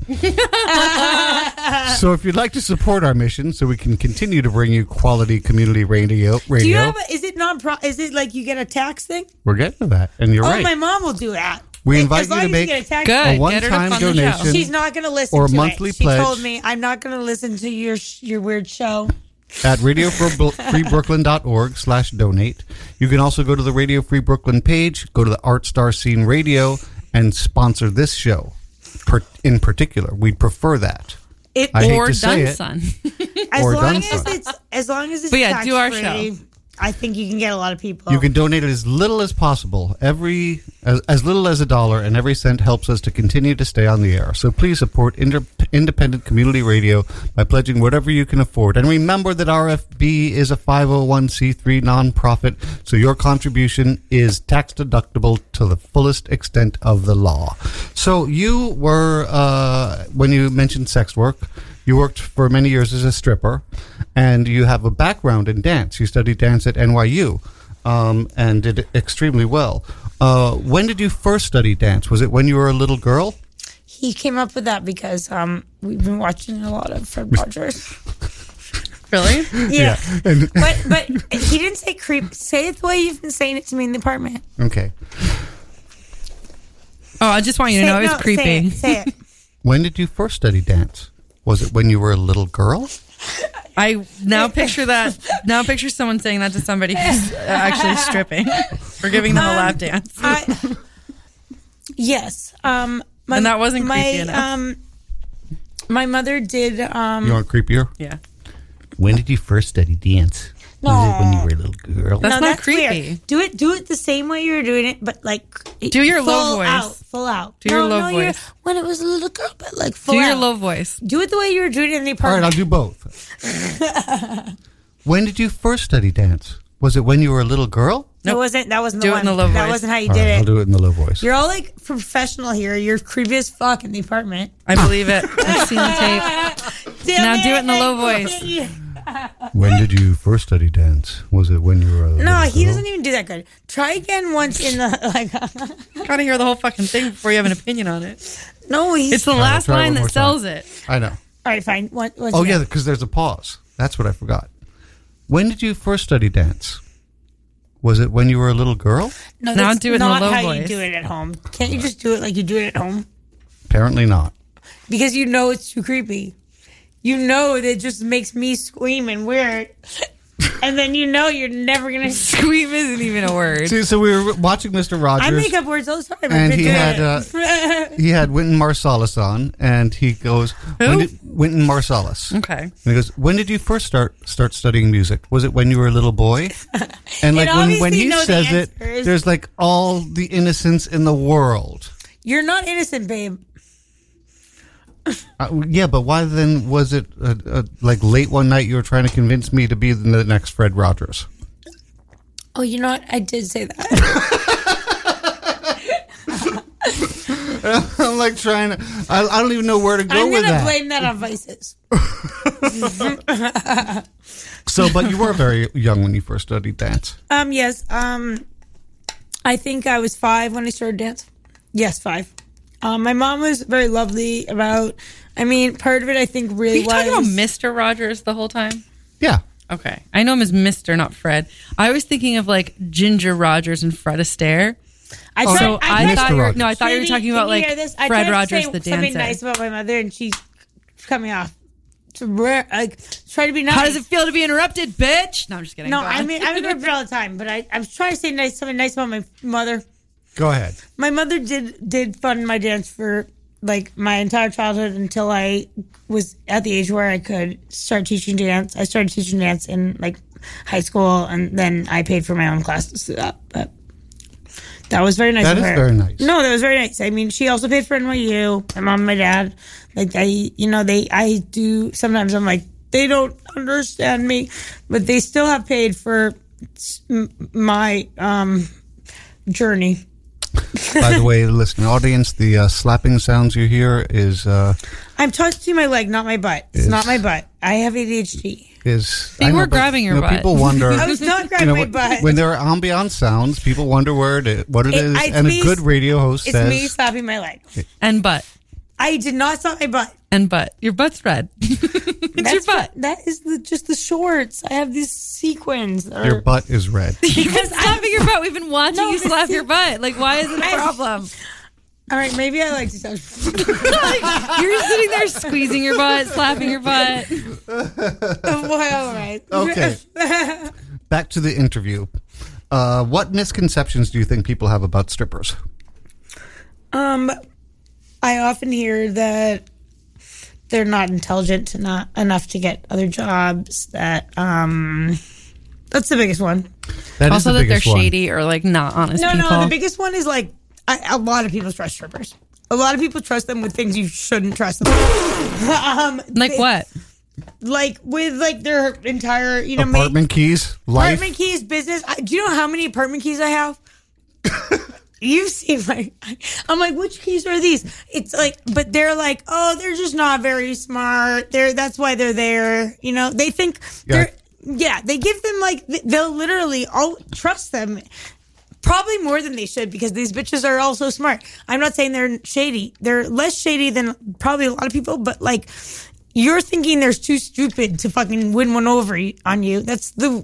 So if you'd like to support our mission so we can continue to bring you quality community radio, radio Do you have? A, is it non? Is it like you get a tax thing? we're getting to that. And you're Oh, right. my mom will do that. We As invite you long to as make get a tax Good. a Get her to one-time fund the show. donation She's not going to listen or a to monthly it. She pledge. told me I'm not going to listen to your sh- your weird show. at radio free brooklyn dot org slash donate. You can also go to the Radio Free Brooklyn page, go to the Art Star Scene Radio, and sponsor this show per- in particular. We'd prefer that. It I hate or to say done, it. son. as or long done as so. it's as long as it's But yeah, do our tax-free, show. I think you can get a lot of people. You can donate as little as possible. Every as, as little as a dollar, and every cent helps us to continue to stay on the air. So please support inter- independent community radio by pledging whatever you can afford. And remember that R F B is a five oh one c three nonprofit, so your contribution is tax deductible to the fullest extent of the law. So you were, uh, when you mentioned sex work, you worked for many years as a stripper, and you have a background in dance. You studied dance at N Y U um, and did extremely well. Uh, when did you first study dance? Was it when you were a little girl? He came up with that because um, we've been watching a lot of Fred Rogers. Really? Yeah, And, but but he didn't say creep. Say it the way you've been saying it to me in the apartment. okay. Oh, I just want you to Say know it- it's no, creepy. Say it. Say it. When did you first study dance? Was it when you were a little girl? I now picture that. Now picture someone saying that to somebody who's actually stripping or giving them a lap dance. I, yes. Um, my, And that wasn't my, creepy enough. Um, my mother did. Um, You want creepier? Yeah, When did you first study dance? No. Was it when you were a little girl? That's no, not that's creepy. Weird. Do it. Do it the same way you were doing it, but like Do your full low voice. Out, full out. Do your no, low no, you're- voice. when it was a little girl, but like full do your out. low voice. Do it the way you were doing it in the All right, apartment. I'll do both. When did you first study dance? Was it when you were a little girl? That wasn't. That wasn't Do the it one. in the low that voice. wasn't how you All did right, I'll it. do it in the low voice. You're all like professional here. You're creepy as fuck in the apartment. I believe it. I've seen the tape. Damn Now do it in the low voice. When did you first study dance? Was it when you were a little No, girl? he doesn't even do that good. Try again once in the like. Gotta hear the whole fucking thing before you have an opinion on it. No, he's. It's the All right, last try one line more that sells it. I know. all right, fine. One, once Oh, again. yeah, because there's a pause. That's what I forgot. When did you first study dance? Was it when you were a little girl? No, Now that's do it in a not low how you voice. do it at home. Can't you just do it like you do it at home? Apparently not. Because you know it's too creepy. You know that it just makes me scream and weird. and then you know you're never gonna. Squeam isn't even a word. See, so we were watching Mister Rogers. I make up words all the time. And I've he been had doing uh, it. he had Wynton Marsalis on, and he goes, Who? when did, Wynton Marsalis. Okay. And he goes, when did you first start start studying music? Was it when you were a little boy? And like when, when obviously he know the says it, answers. there's like all the innocence in the world. You're not innocent, babe. Uh, yeah, but why then was it uh, uh, like late one night you were trying to convince me to be the next Fred Rogers? Oh, you know what? I did say that. I'm like trying to. I, I don't even know where to go I'm with gonna that. blame that on Vices. So, but you were very young when you first studied dance. Um, yes. Um, I think I was five when I started dance. Yes, five. Um, my mom was very lovely about. I mean, part of it I think Are really you was. talking about Mister Rogers the whole time? Yeah. Okay. I know him as Mister, not Fred. I was thinking of like Ginger Rogers and Fred Astaire. I Oh, tried, So I, I, tried, thought you were, Rogers. no, I thought you were Katie, talking can about you like hear this? I Fred tried Rogers, to say the something dancer. nice about my mother, and she's coming off. To rare, like try to be nice. How does it feel to be interrupted, bitch? No, I'm just kidding. No, Go on. I mean I'm interrupted all the time, but I, I was trying to say nice, something nice about my mother. Go ahead. My mother did did fund my dance for like my entire childhood until I was at the age where I could start teaching dance. I started teaching dance in like high school, and then I paid for my own classes through that. But that was very nice. That of is her. very nice. No, that was very nice. I mean, she also paid for N Y U. My mom and my dad, like I, you know, they. I do sometimes. I'm like, they don't understand me, but they still have paid for m- my um, journey. By the way, listening audience, the uh, slapping sounds you hear is uh, I'm touching my leg, not my butt. It's Is- not my butt. I have A D H D. is. You I know, were but, grabbing your you know, butt. People wonder. I was not grabbing you know, my when- butt. When there are ambient sounds, people wonder where it is, what it It- is, it's and me- a good radio host It's says. me slapping my leg. and butt. I did not slap my butt. And butt. Your butt's red. it's That's your butt. what- that is the, just the shorts. I have these sequins. that Your are- butt is red. You've been slapping your butt. We've been watching No, you this slap is- your butt. Like, why is it a I- problem? All right, maybe I like to touch. You're sitting there squeezing your butt, slapping your butt. Well, all right. Okay. Back to the interview. Uh, what misconceptions do you think people have about strippers? Um, I often hear that they're not intelligent to not enough to get other jobs. That um, that's the biggest one. That is Also, the that they're biggest one. shady or like not honest No, people. no, the biggest one is like I, a lot of people trust strippers. A lot of people trust them with things you shouldn't trust them. um, like they- what? Like with like their entire, you know, ma- Apartment keys, life. apartment keys, business. I, do you know how many apartment keys I have? You've seen my. I'm like, which keys are these? It's like, but they're like, oh, they're just not very smart. They're that's why they're there. You know, they think Yeah. they're. Yeah, they give them like they'll literally all trust them. Probably more than they should because these bitches are all so smart. I'm not saying they're shady. They're less shady than probably a lot of people, but like you're thinking they're too stupid to fucking win one over y- on you. That's the.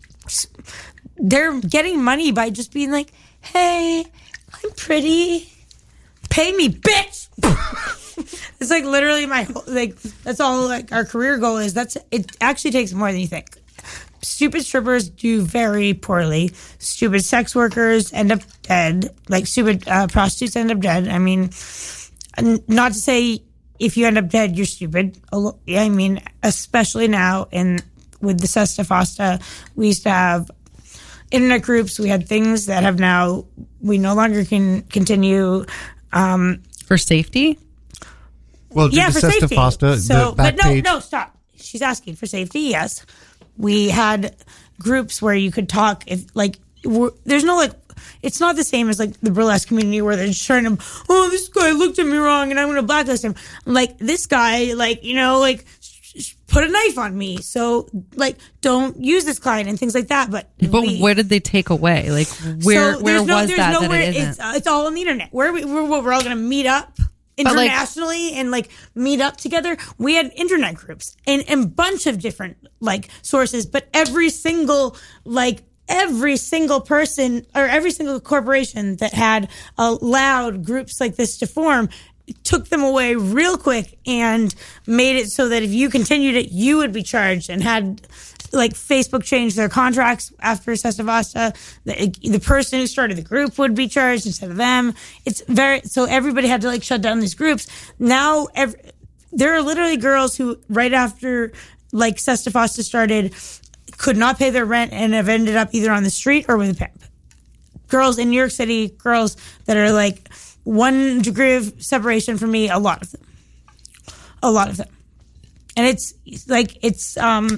They're getting money by just being like, hey, I'm pretty. Pay me, bitch. It's like literally my whole, like, that's all like our career goal is. That's, it actually takes more than you think. Stupid strippers do very poorly. Stupid sex workers end up dead. Like stupid uh, prostitutes end up dead. I mean, n- not to say if you end up dead, you're stupid. A lo- I mean, especially now in with the Sesta Fosta, we used to have internet groups. We had things that have now we no longer can continue. Um, For safety? Well, yeah, the for Sesta safety. Fosta, so, the back but no, page. no, stop. She's asking for safety. Yes, we had groups where you could talk. If like, we're, there's no like, it's not the same as like the burlesque community where they're just trying to. Oh, this guy looked at me wrong, and I'm going to blacklist him. Like this guy, like you know, like sh- sh- put a knife on me. So like, don't use this client and things like that. But But we- where did they take away? Like, where so where there's no- was there's that that nowhere- it isn't? It's, uh, it's all on the internet. Where we we're, we're all going to meet up But, like- internationally and like meet up together. We had internet groups and and bunch of different like sources, but every single like every single person or every single corporation that had allowed groups like this to form took them away real quick and made it so that if you continued it, you would be charged and had like Facebook changed their contracts after Sesta Vasta. The, the person who started the group would be charged instead of them. It's very, so everybody had to like shut down these groups. Now, every, there are literally girls who right after like Sesta Vasta started could not pay their rent and have ended up either on the street or with a pimp. Girls in New York City, girls that are like one degree of separation from me, a lot of them. A lot of them. And it's like, it's um,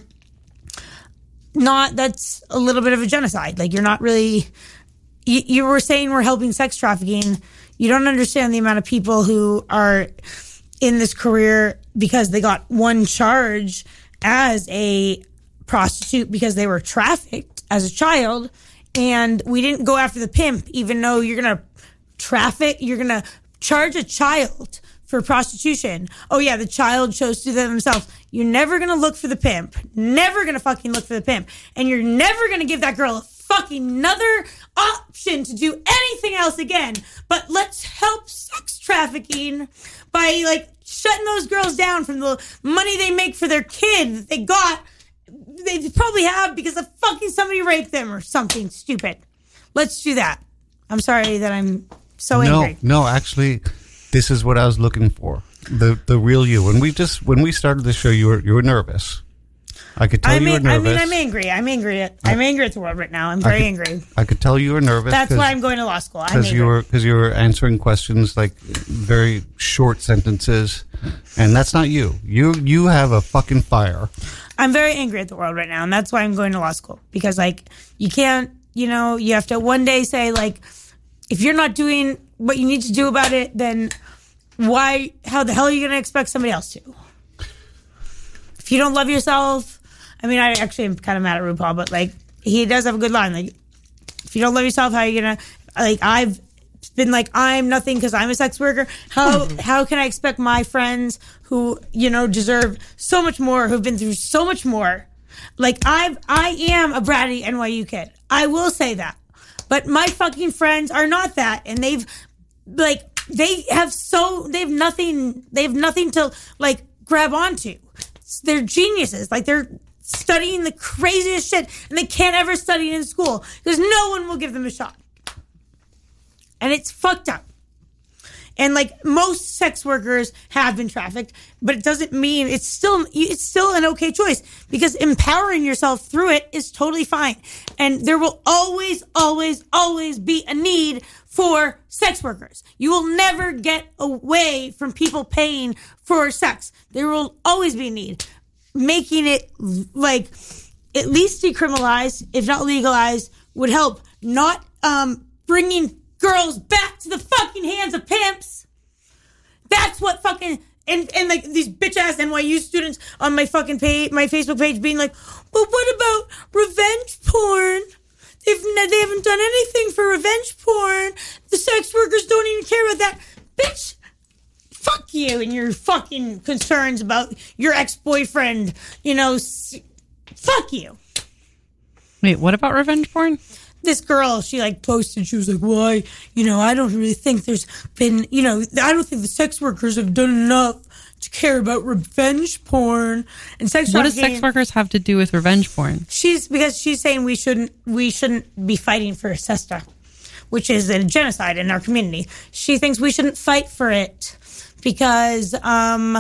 not, that's a little bit of a genocide. Like, you're not really, you, you were saying we're helping sex trafficking. You don't understand the amount of people who are in this career because they got one charge as a prostitute because they were trafficked as a child. And we didn't go after the pimp, even though you're going to traffic, you're going to charge a child for prostitution. Oh yeah, the child chose to do that themselves. You're never going to look for the pimp. Never going to fucking look for the pimp. And you're never going to give that girl a fucking another option to do anything else again. But let's help sex trafficking by like shutting those girls down from the money they make for their kid that they got. They probably have because of fucking somebody raped them or something stupid. Let's do that. I'm sorry that I'm so no, angry. No, actually, this is what I was looking for. The the real you. When we just when we started the show, you were you were nervous. I could tell I you mean, were nervous. I mean, I'm angry. I'm angry. At, I'm angry at the world right now. I'm very I could, angry. I could tell you were nervous. That's why I'm going to law school. Because you were because you were answering questions like very short sentences, and that's not you. You you have a fucking fire. I'm very angry at the world right now, and that's why I'm going to law school. Because, like, you can't, you know, you have to one day say, like, if you're not doing what you need to do about it, then why, how the hell are you going to expect somebody else to? If you don't love yourself, I mean, I actually am kind of mad at RuPaul, but, like, he does have a good line. Like, if you don't love yourself, how are you going to, like, I've been like, I'm nothing because I'm a sex worker. How how can I expect my friends who, you know, deserve so much more, who've been through so much more? Like, I've, I am a bratty N Y U kid. I will say that. But my fucking friends are not that. And they've, like, they have so, they have nothing, they have nothing to, like, grab onto. They're geniuses. Like, they're studying the craziest shit, and they can't ever study in school because no one will give them a shot. And it's fucked up. And like most sex workers have been trafficked, but it doesn't mean it's still it's still an okay choice because empowering yourself through it is totally fine. And there will always, always, always be a need for sex workers. You will never get away from people paying for sex. There will always be a need. Making it like at least decriminalized, if not legalized, would help. Not um, bringing girls back to the fucking hands of pimps. That's what fucking and and like these bitch ass N Y U students on my fucking page, my Facebook page, being like, "Well, what about revenge porn? They've they haven't done anything for revenge porn. The sex workers don't even care about that, bitch." Fuck you and your fucking concerns about your ex-boyfriend. You know, s- fuck you. Wait, what about revenge porn? This girl, she like posted, she was like, well, I, you know, I don't really think there's been, you know, I don't think the sex workers have done enough to care about revenge porn and sex What do trafficking. sex workers have to do with revenge porn? She's, because she's saying we shouldn't, we shouldn't be fighting for SESTA, which is a genocide in our community. She thinks we shouldn't fight for it because, um,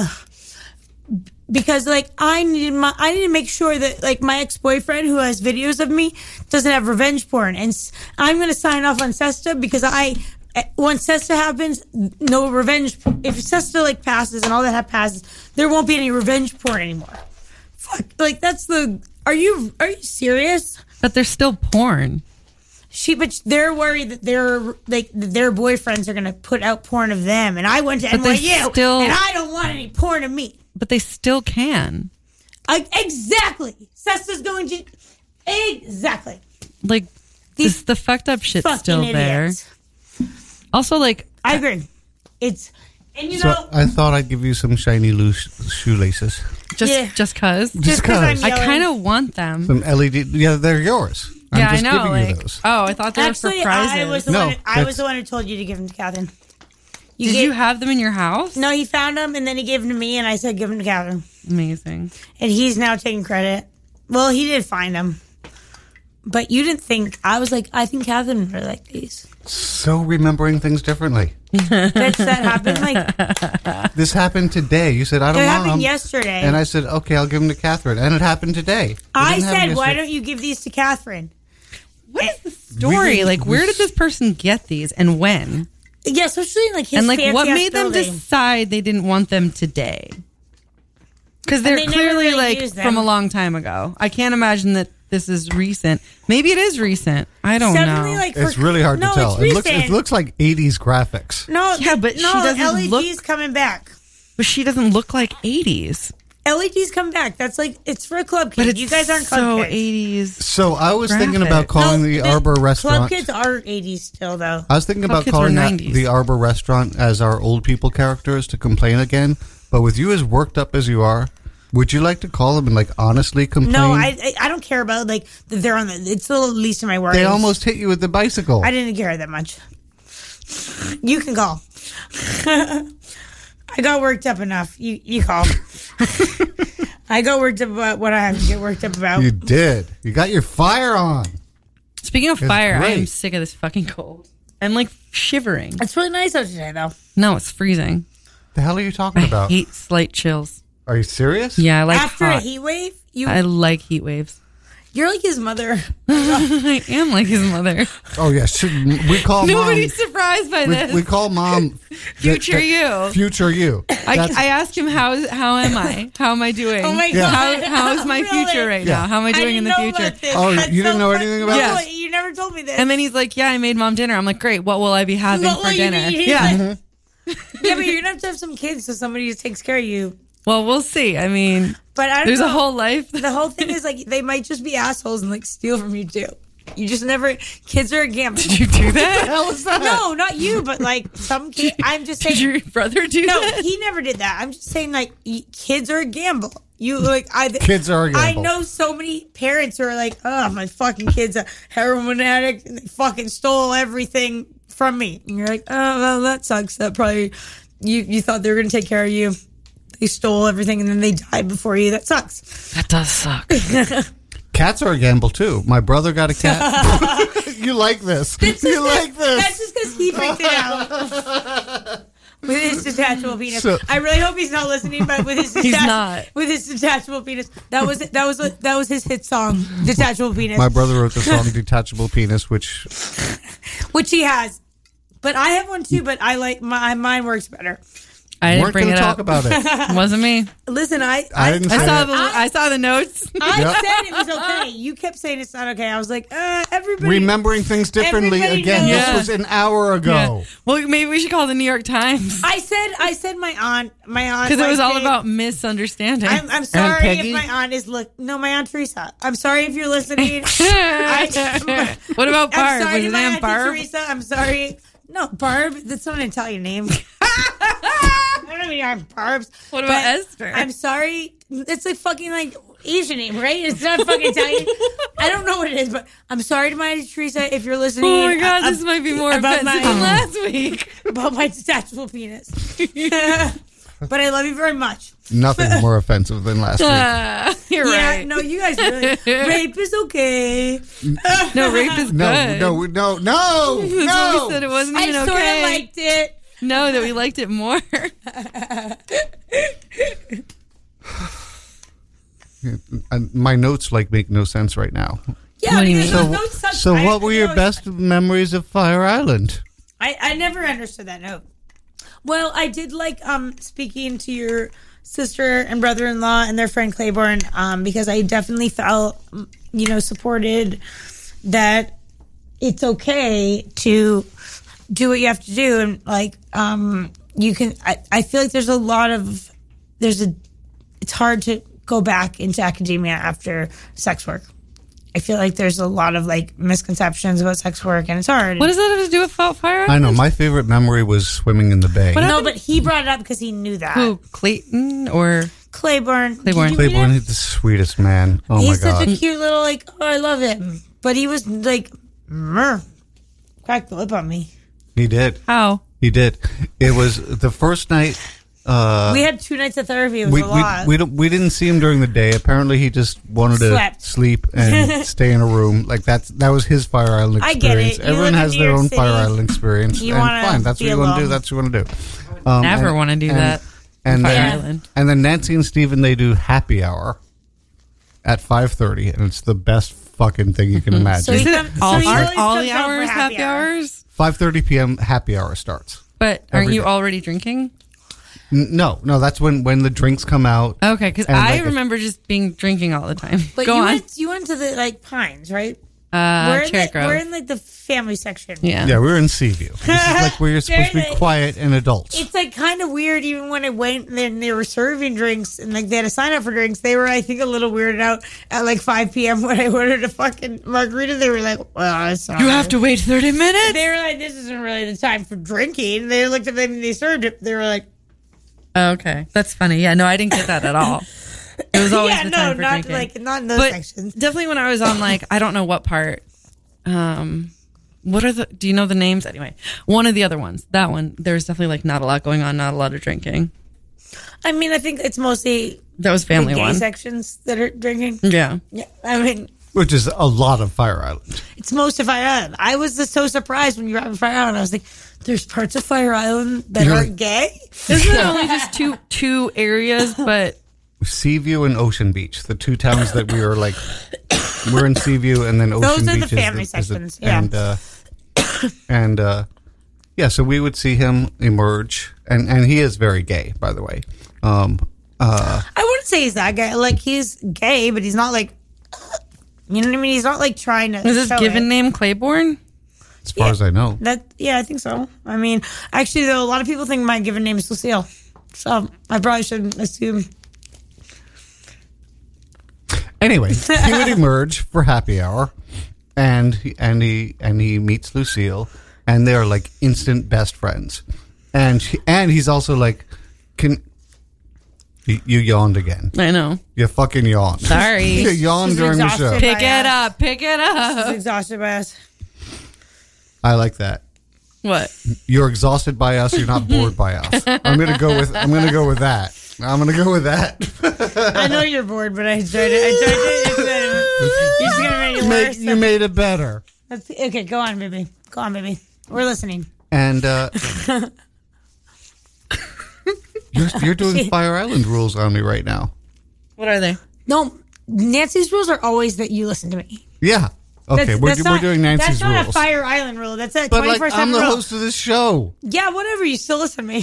Because like I need my, I need to make sure that like my ex-boyfriend who has videos of me doesn't have revenge porn, and I'm going to sign off on SESTA because I, once SESTA happens, no revenge. If SESTA like passes and all that passes, there won't be any revenge porn anymore. Fuck, like that's the. Are you are you serious? But there's still porn. She, but they're worried that their like their boyfriends are going to put out porn of them, and I went to But N Y U, still- and I don't want any porn of me. But they still can. I, exactly. SESTA's going to... Exactly. Like, These this, the fucked up shit's fucking still idiots. there. Also, like... I agree. It's... And you So know... I thought I'd give you some shiny loose shoelaces. Just Yeah. just cause. Just because I'm I yelling. kind of want them. Some L E D. Yeah, they're yours. I'm yeah, I just know. giving you Like, those. oh, I thought they Actually, were for prizes. I was the No, one. I that's- was the one who told you to give them to Catherine. Did gave- you have them in your house? No, he found them and then he gave them to me, and I said give them to Catherine. Amazing. And he's now taking credit. Well, he did find them. But you didn't think, I was like, I think Catherine really liked these. So remembering things differently. That's, that happened like, This happened today. You said, I don't it know. happened I'm- yesterday. And I said, okay, I'll give them to Catherine. And it happened today. It I didn't happen said, why yesterday. don't you give these to Catherine? What is the story? Really? Like, where did this person get these and when? Yeah, especially in like his And like, what fancy-ass made them building. decide they didn't want them today? Because they're they never clearly really like used them. from a long time ago. I can't imagine that this is recent. Maybe it is recent. I don't Definitely know. like for, It's really hard no, to tell. It's It looks, recent. it looks like eighties graphics. No, Yeah, the- but she no, doesn't L E D's look- coming back. But she doesn't look like eighties. L E D's come back. That's like it's for club But kids. it's You guys aren't club so kids. eighties. So I was thinking Graphic. about calling No, the Arbor Club restaurant. kids are eighties still though. I was thinking Club about kids calling were that nineties. the Arbor restaurant as our old people characters to complain again. But with you as worked up as you are, would you like to call them and like honestly complain? No, I I, I don't care about like that they're on the. It's the least of my worries. They almost hit you with the bicycle. I didn't care that much. You can call. I got worked up enough. You you call. I got worked up about what I have to get worked up about. You did. You got your fire on. Speaking of It's fire, I am great. sick of this fucking cold. I'm like shivering. It's really nice out today though. No, it's freezing. The hell are you talking I about? hate slight chills. Are you serious? Yeah, I like After a hot. heat wave, you I like heat waves. you're like his mother. I am like his mother. Oh yeah. Should, we call Nobody's mom. surprised by this. We, we call mom. Future that- you. that- Future you. I, That's- I asked him how how am I? How am I doing? Oh my Yeah. god! How, how is my Really? future right Yeah. now? How am I I doing in didn't the know future? about this. Oh, That's you didn't so know funny. anything about No, this? You never told me this. And then he's like, "Yeah, I made mom dinner." I'm like, "Great. What will I be having What for will you dinner?" be eating? Yeah. Yeah, but you're gonna have to have some kids so somebody just takes care of you. Well, we'll see. I mean, But I don't there's know. a whole life. The whole thing is like they might just be assholes and like steal from you too. You just never. Kids are a gamble. Did you do that? hell is that? No, not you, but like some kids. I'm just saying. Did your brother do No, that? he never did that. I'm just saying like y- kids are a gamble. You like I. Kids are a I gamble. know so many parents who are like, oh, my fucking kid's a heroin addict and they fucking stole everything from me. And you're like, oh, well, that sucks. That probably you you thought they were gonna take care of you. They stole everything and then they died before you. That sucks. That does suck. Cats are a gamble too. My brother got a cat. You like this? You like That's this? just because he picked it out. With his detachable penis, So- I really hope he's not listening. But with his He's detach- not. with his detachable penis, that was that was that was his hit song, "Detachable Penis," My brother wrote the song "Detachable Penis," which which he has. But I have one too. But I like my mine works better. I didn't weren't bring going it to talk up. about it. It wasn't me. Listen, I I didn't I say saw it. the I saw the notes. I Yep. said it was okay. You kept saying it's not okay. I was like, uh, everybody. Remembering things differently Everybody again. knows. This Yeah. was an hour ago. Yeah. Well, maybe we should call the New York Times I said, I said my aunt, my aunt, because it was liked all it. about misunderstanding. I'm, I'm sorry Peggy? if my aunt is look. No, my aunt Teresa. I'm sorry if you're listening. I, What about I'm Barb? sorry Was to his my name auntie Barb? Teresa. I'm sorry. No, Barb. That's not an Italian name. I don't know your aunt Barb's. What about but Esther? I'm sorry. It's like fucking like Asian name, right? It's not fucking Italian. I don't know what it is, but I'm sorry to my auntie Teresa if you're listening. Oh my god, uh, this might be more about offensive my- than last week. about my detachable penis. But I love you very much. Nothing more offensive than last week. Uh, you're Yeah, right. no, you guys really. Rape is okay. No, rape is No, good. no, no, no, That's what no. we said it wasn't I even sort okay. of liked it. No, that we liked it more. And my notes like make no sense right now. Yeah, What do you because mean? those So, notes suck. so I- what were your I- best memories of Fire Island? I, I never understood that note. Well, I did like um speaking to your sister and brother-in-law and their friend Claiborne um because I definitely felt you know supported that it's okay to do what you have to do and like um you can I, I feel like there's a lot of there's a it's hard to go back into academia after sex work. I feel like there's a lot of like misconceptions about sex work and it's hard. What does that have to do with Fire Island? I know my favorite memory was swimming in the bay. What No, happened? but he brought it up because he knew that. Who, Clayton or Claiborne. Claiborne. Did you meet Claiborne, him? he's the sweetest man. Oh He's my such god. a cute little like. Oh, I love him. But he was like, Murr, cracked the lip on me. He did. how? He did. It was the first night Uh, we had two nights of therapy. It was we, a lot. We, we, don't, we didn't see him during the day. Apparently, he just wanted to Slept. sleep and stay in a room. Like that's that was his Fire Island I experience. get it. You Everyone live in has New their York own City. Fire Island experience. You and wanna fine, that's what be you want to do. alone. That's what you want to do. Um, Never and- want to do and- that. And Fire then, Island. and then Nancy and Steven, they do happy hour at five thirty, and it's the best fucking thing you can imagine. So he Isn't come- it all, so he aren't always all comes the out for hours happy happy hour. hours? five thirty p.m. happy hour starts. But aren't Every you day. already drinking? N- No, no, that's when, when the drinks come out. Okay, because And I like a- remember just being drinking all the time. But Go you on. went you went to the like Pines, right? uh, we're in Cherry the, Grove. we're in like the family section. yeah. Yeah, we're in Seaview. This is like where you're supposed to be They're like- quiet and adults. It's like kind of weird. Even when I went, and then they were serving drinks, and like they had to sign up for drinks. They were, I think, a little weirded out at like five p.m. when I ordered a fucking margarita. They were like, "Well, sorry. You have to wait thirty minutes? They were like, "This isn't really the time for drinking." They looked at them and they served it. They were like, Okay, that's funny. Yeah, no, I didn't get that at all. It was always "Yeah, the no, time for not drinking. like not in those but sections." definitely when I was on like I don't know what part. Um, what are the? Do you know the names? Anyway, one of the other ones. That one. There's definitely like not a lot going on. Not a lot of drinking. I mean, I think it's mostly That was the family gay one. sections that are drinking. Yeah. Yeah, I mean, Which is a lot of Fire Island. it's most of Fire Island. I was just so surprised when you were on Fire Island. I was like, "There's parts of Fire Island that You're aren't like- gay." Isn't it only just two two areas? But Seaview and Ocean Beach, the two towns that we were like, we're in Seaview, and then Ocean Those are Beach the family is, the, is the- sections, yeah. and uh, and uh, yeah, so we would see him emerge, and and he is very gay, by the way. Um, uh, I wouldn't say he's that gay. Like he's gay, but he's not like, you know what I mean. He's not like trying to. is his show given it. name Claiborne? as far Yeah. as I know, That yeah, I think so. I mean, actually, though, a lot of people think my given name is Lucille, so I probably shouldn't assume. anyway, he would emerge for happy hour, and he, and he and he meets Lucille, and they are like instant best friends, and she, and he's also like, can. You you yawned again. I know. You fucking yawned. Sorry. You yawned She's during the exhausted. show. Pick by it us. up. Pick it I'm up. exhausted by us. I like that. What? You're exhausted by us. You're not bored by us. I'm gonna go with. I'm gonna go with that. I'm gonna go with that. I know you're bored, but I tried to. I tried to. It's, uh, you're just gonna make it You made, worse. you made it better. That's, okay, go on, baby. Go on, baby. We're listening. And uh, you're you're doing Fire Island rules on me right now. What are they? No, Nancy's rules are always that you listen to me. Yeah. Okay. That's- we're that's we're not- doing Nancy's That's not rules. a Fire Island rule. That's a but like twenty-four I'm seven the rule. host of this show. Yeah, whatever. You still listen to me.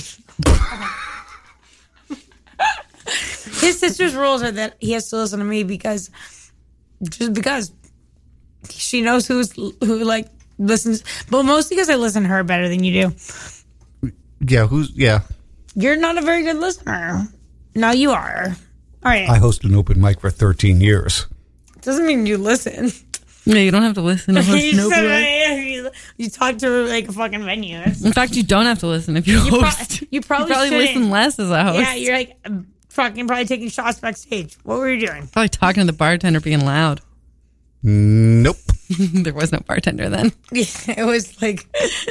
His sister's rules are that he has to listen to me because, just because, she knows who's who like listens. But mostly because I listen to her better than you do. Yeah. Who's yeah. You're not a very good listener. No, you are. All right. I hosted an open mic for thirteen years. Doesn't mean you listen. No, you don't have to listen to you, host no said, play. uh, you, you talk to like a fucking venue. In fact, you don't have to listen if you You, pro- host. you probably, you probably shouldn't. listen less as a host. Yeah, you're like um, fucking probably taking shots backstage. What were you doing? Probably talking to the bartender being loud. Nope. There was no bartender then. Yeah, it was like.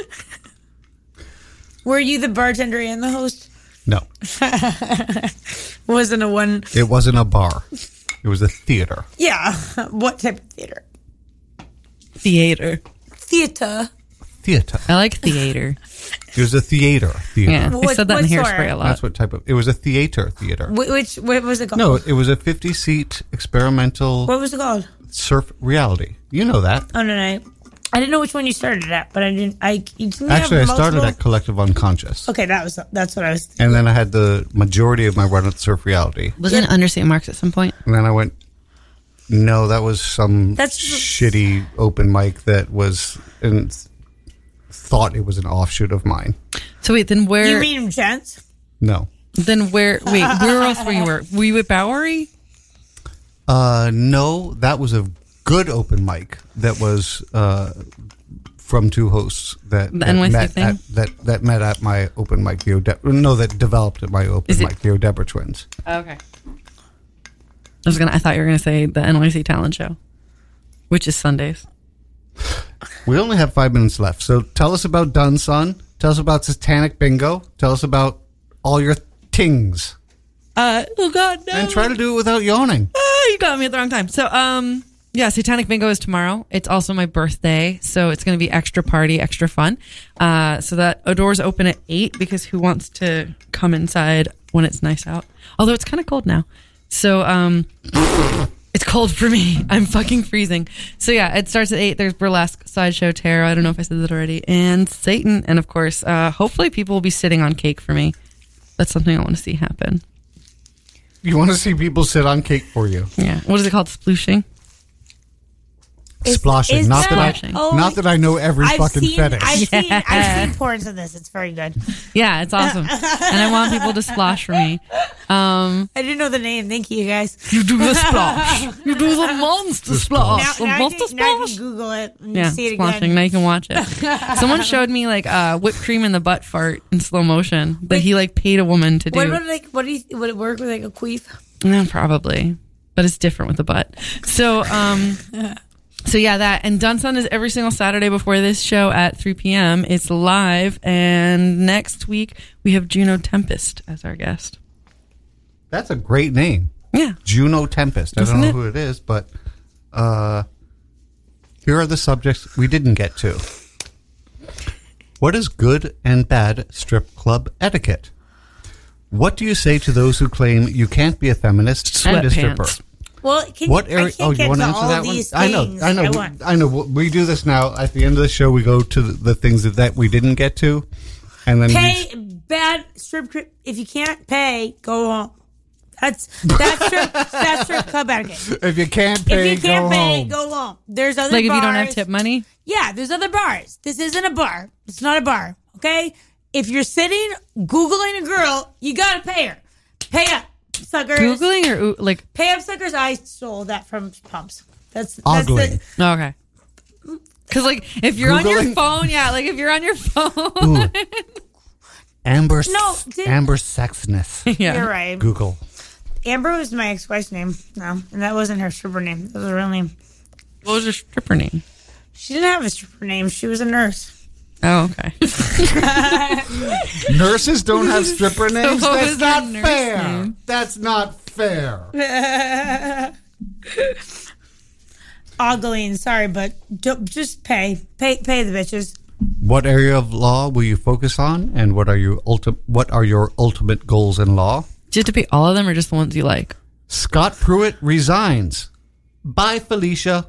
Were you the bartender and the host? No. Wasn't a one. It wasn't a bar. It was a theater. Yeah. What type of theater? Theater. Theater. Theater. I like theater. It was a theater. Theater. Yeah, I What- said that in what Hairspray sort? a lot. That's what type of. It was a theater theater. Wh- Which what was it called? No, it was a fifty-seat experimental What was it called? surf reality. You know that. Oh no, no. I didn't know which one you started at, but I didn't. I you didn't Actually, I have started multiple- at Collective Unconscious. Okay, that was that's what I was. And then I had the majority of my run at Surf Reality. Wasn't it under Saint Mark's at some point? And then I went, no, that was some That's- shitty open mic that was, and thought it was an offshoot of mine. So wait, then where? You mean gents? No. then where? Wait, where else were you? Were, were you at Bowery? Uh, no, that was a good open mic that was uh, from two hosts that, The that N Y C met thing? at, that that met at my open mic. The Ode- no, that developed at my open Is it- mic. The Odebra Twins. Okay. I was gonna. I thought you were gonna say the N Y C talent show, which is Sundays. We only have five minutes left, so tell us about Done Son. Tell us about Satanic Bingo. Tell us about all your tings. Uh, oh God, no. And try to do it without yawning. Oh, you got me at the wrong time. So, um, yeah, Satanic Bingo is tomorrow. It's also my birthday, so it's going to be extra party, extra fun. Uh, so that uh, doors open at eight because who wants to come inside when it's nice out? Although it's kind of cold now. So, um, it's cold for me. I'm fucking freezing. So yeah, it starts at eight. There's Burlesque, Sideshow, Tarot. I don't know if I said that already. And Satan. And of course, uh, hopefully people will be sitting on cake for me. That's something I want to see happen. You want to see people sit on cake for you? Yeah. What is it called? Splooshing? Is- Splashing. is Not that, that- I, oh, not that I know every I've fucking seen, fetish. I've seen, I've seen porns of this. It's very good. Yeah, it's awesome. And I want people to splash for me. Um, I didn't know the name. Thank you, guys. you do the splash. You do the monster Now, splash. The now, I monster can, now I splash. can Google it and Yeah, see it splashing. again. Now you can watch it. Someone showed me like uh, whipped cream in the butt fart in slow motion that he like paid a woman to do. What about like? What do you? Would it work with like a queef? No, probably, but it's different with the butt. So, um, so yeah, that and Dunsun is every single Saturday before this show at three p.m. It's live, and next week we have Juno Tempest as our guest. That's a great name. Yeah, Juno Tempest. I Isn't don't know it? who it is, but uh, here are the subjects we didn't get to. What is good and bad strip club etiquette? What do you say to those who claim you can't be a feminist and a stripper? Sweatpants. Well, can, What I area? can't Oh, you get want to to answer all that one? these I know, things I know, at once. I know. We do this now. At the end of the show, we go to the, the things that, that we didn't get to, and then Pay we, bad strip. cl- If you can't pay, go home. That's that's strip. That's strip club etiquette. if you can't pay, If you can't go pay, home. go home. There's other like if bars. you don't have tip money. Yeah, there's other bars. This isn't a bar. It's not a bar. Okay. If you're sitting googling a girl, you gotta pay her. Pay up, suckers. Googling or oo- like Pay up, suckers. I stole that from Pumps. That's that's Ogling. the, oh, okay. Because like if you're on your Googling? phone, yeah, like if you're on your phone, Ooh. Amber, No, s- did- Amber sexness. yeah. You're right. Google. Amber was my ex-wife's name. No, and that wasn't her stripper name. That was her real name. What was your stripper name? She didn't have a stripper name. She was a nurse. Oh, okay. Nurses don't have stripper names. what That's was not your nurse fair. name? That's not fair. Ogling, sorry, but don't, just pay, pay, pay the bitches. What area of law will you focus on, and what are your ulti- What are your ultimate goals in law? Do you have to pay all of them or just the ones you like? Scott Pruitt resigns. Bye, Felicia.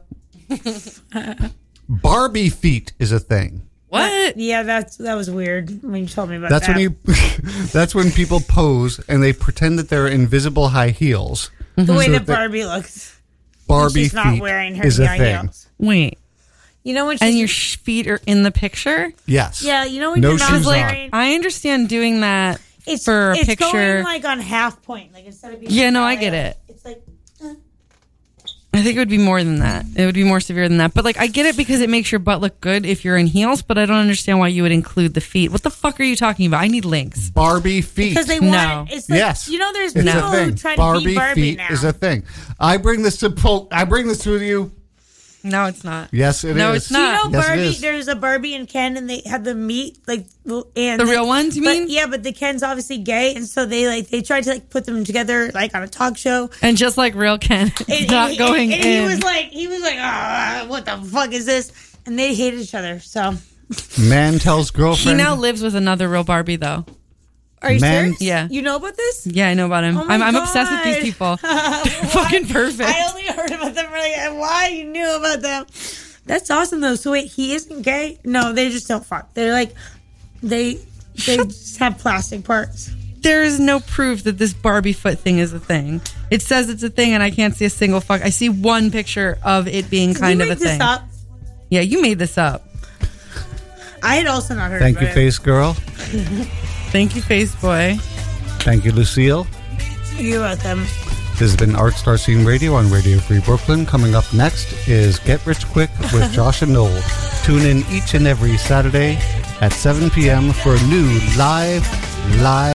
Barbie feet is a thing. What? Yeah, that's that was weird when you told me about That's that. when you. That's when people pose and they pretend that they're invisible high heels. the way So that that- Barbie looks. Barbie She's not feet wearing her is a high thing. heels. Wait. You know when she's And your sh- feet are in the picture? Yes. yeah, you know when No you're not shoes on. wearing. I understand doing that It's for a it's picture. going like on half point, like instead of being. Yeah, no, I like- get it. It's like I think it would be more than that. It would be more severe than that. But like, I get it because it makes your butt look good if you're in heels, but I don't understand why you would include the feet. What the fuck are you talking about? I need links. Barbie feet. because they No. want. It's like, Yes. you know, there's It's people a thing. who try to Barbie beat Barbie feet now. is a thing. I bring this to po- I bring this to you. No, it's not. Yes, it is. No, it's Do you not. know Yes, it Barbie? is. There's a Barbie and Ken, and they had them meet like and The real ones, you but, mean? Yeah, but the Ken's obviously gay, and so they like they tried to like put them together like on a talk show. And just like real Ken, it's And, not and- going and, in. he was like, he was like, ah, what the fuck is this? And they hated each other. So, Man tells he girlfriend. now lives with another real Barbie, though. are you Man- serious? Yeah. You know about this? Yeah, I know about him. Oh my I'm, I'm obsessed with these God. people. They're fucking perfect. I only heard about them. Like, why you knew about them? That's awesome though. So wait, he isn't gay? No, they just don't fuck. They're like, they they just have plastic parts. There is no proof that this Barbie foot thing is a thing. It says it's a thing, and I can't see a single fuck. I see one picture of it being kind you of a made this thing. up? Yeah, you made this up. I had also not heard. Thank about you, it. Face Girl. Thank you, Face Boy. Thank you, Lucille. You're welcome. This has been Art Star Scene Radio on Radio Free Brooklyn. Coming up next is Get Rich Quick with Josh and Noel. Tune in each and every Saturday at seven p.m. for a new live, live.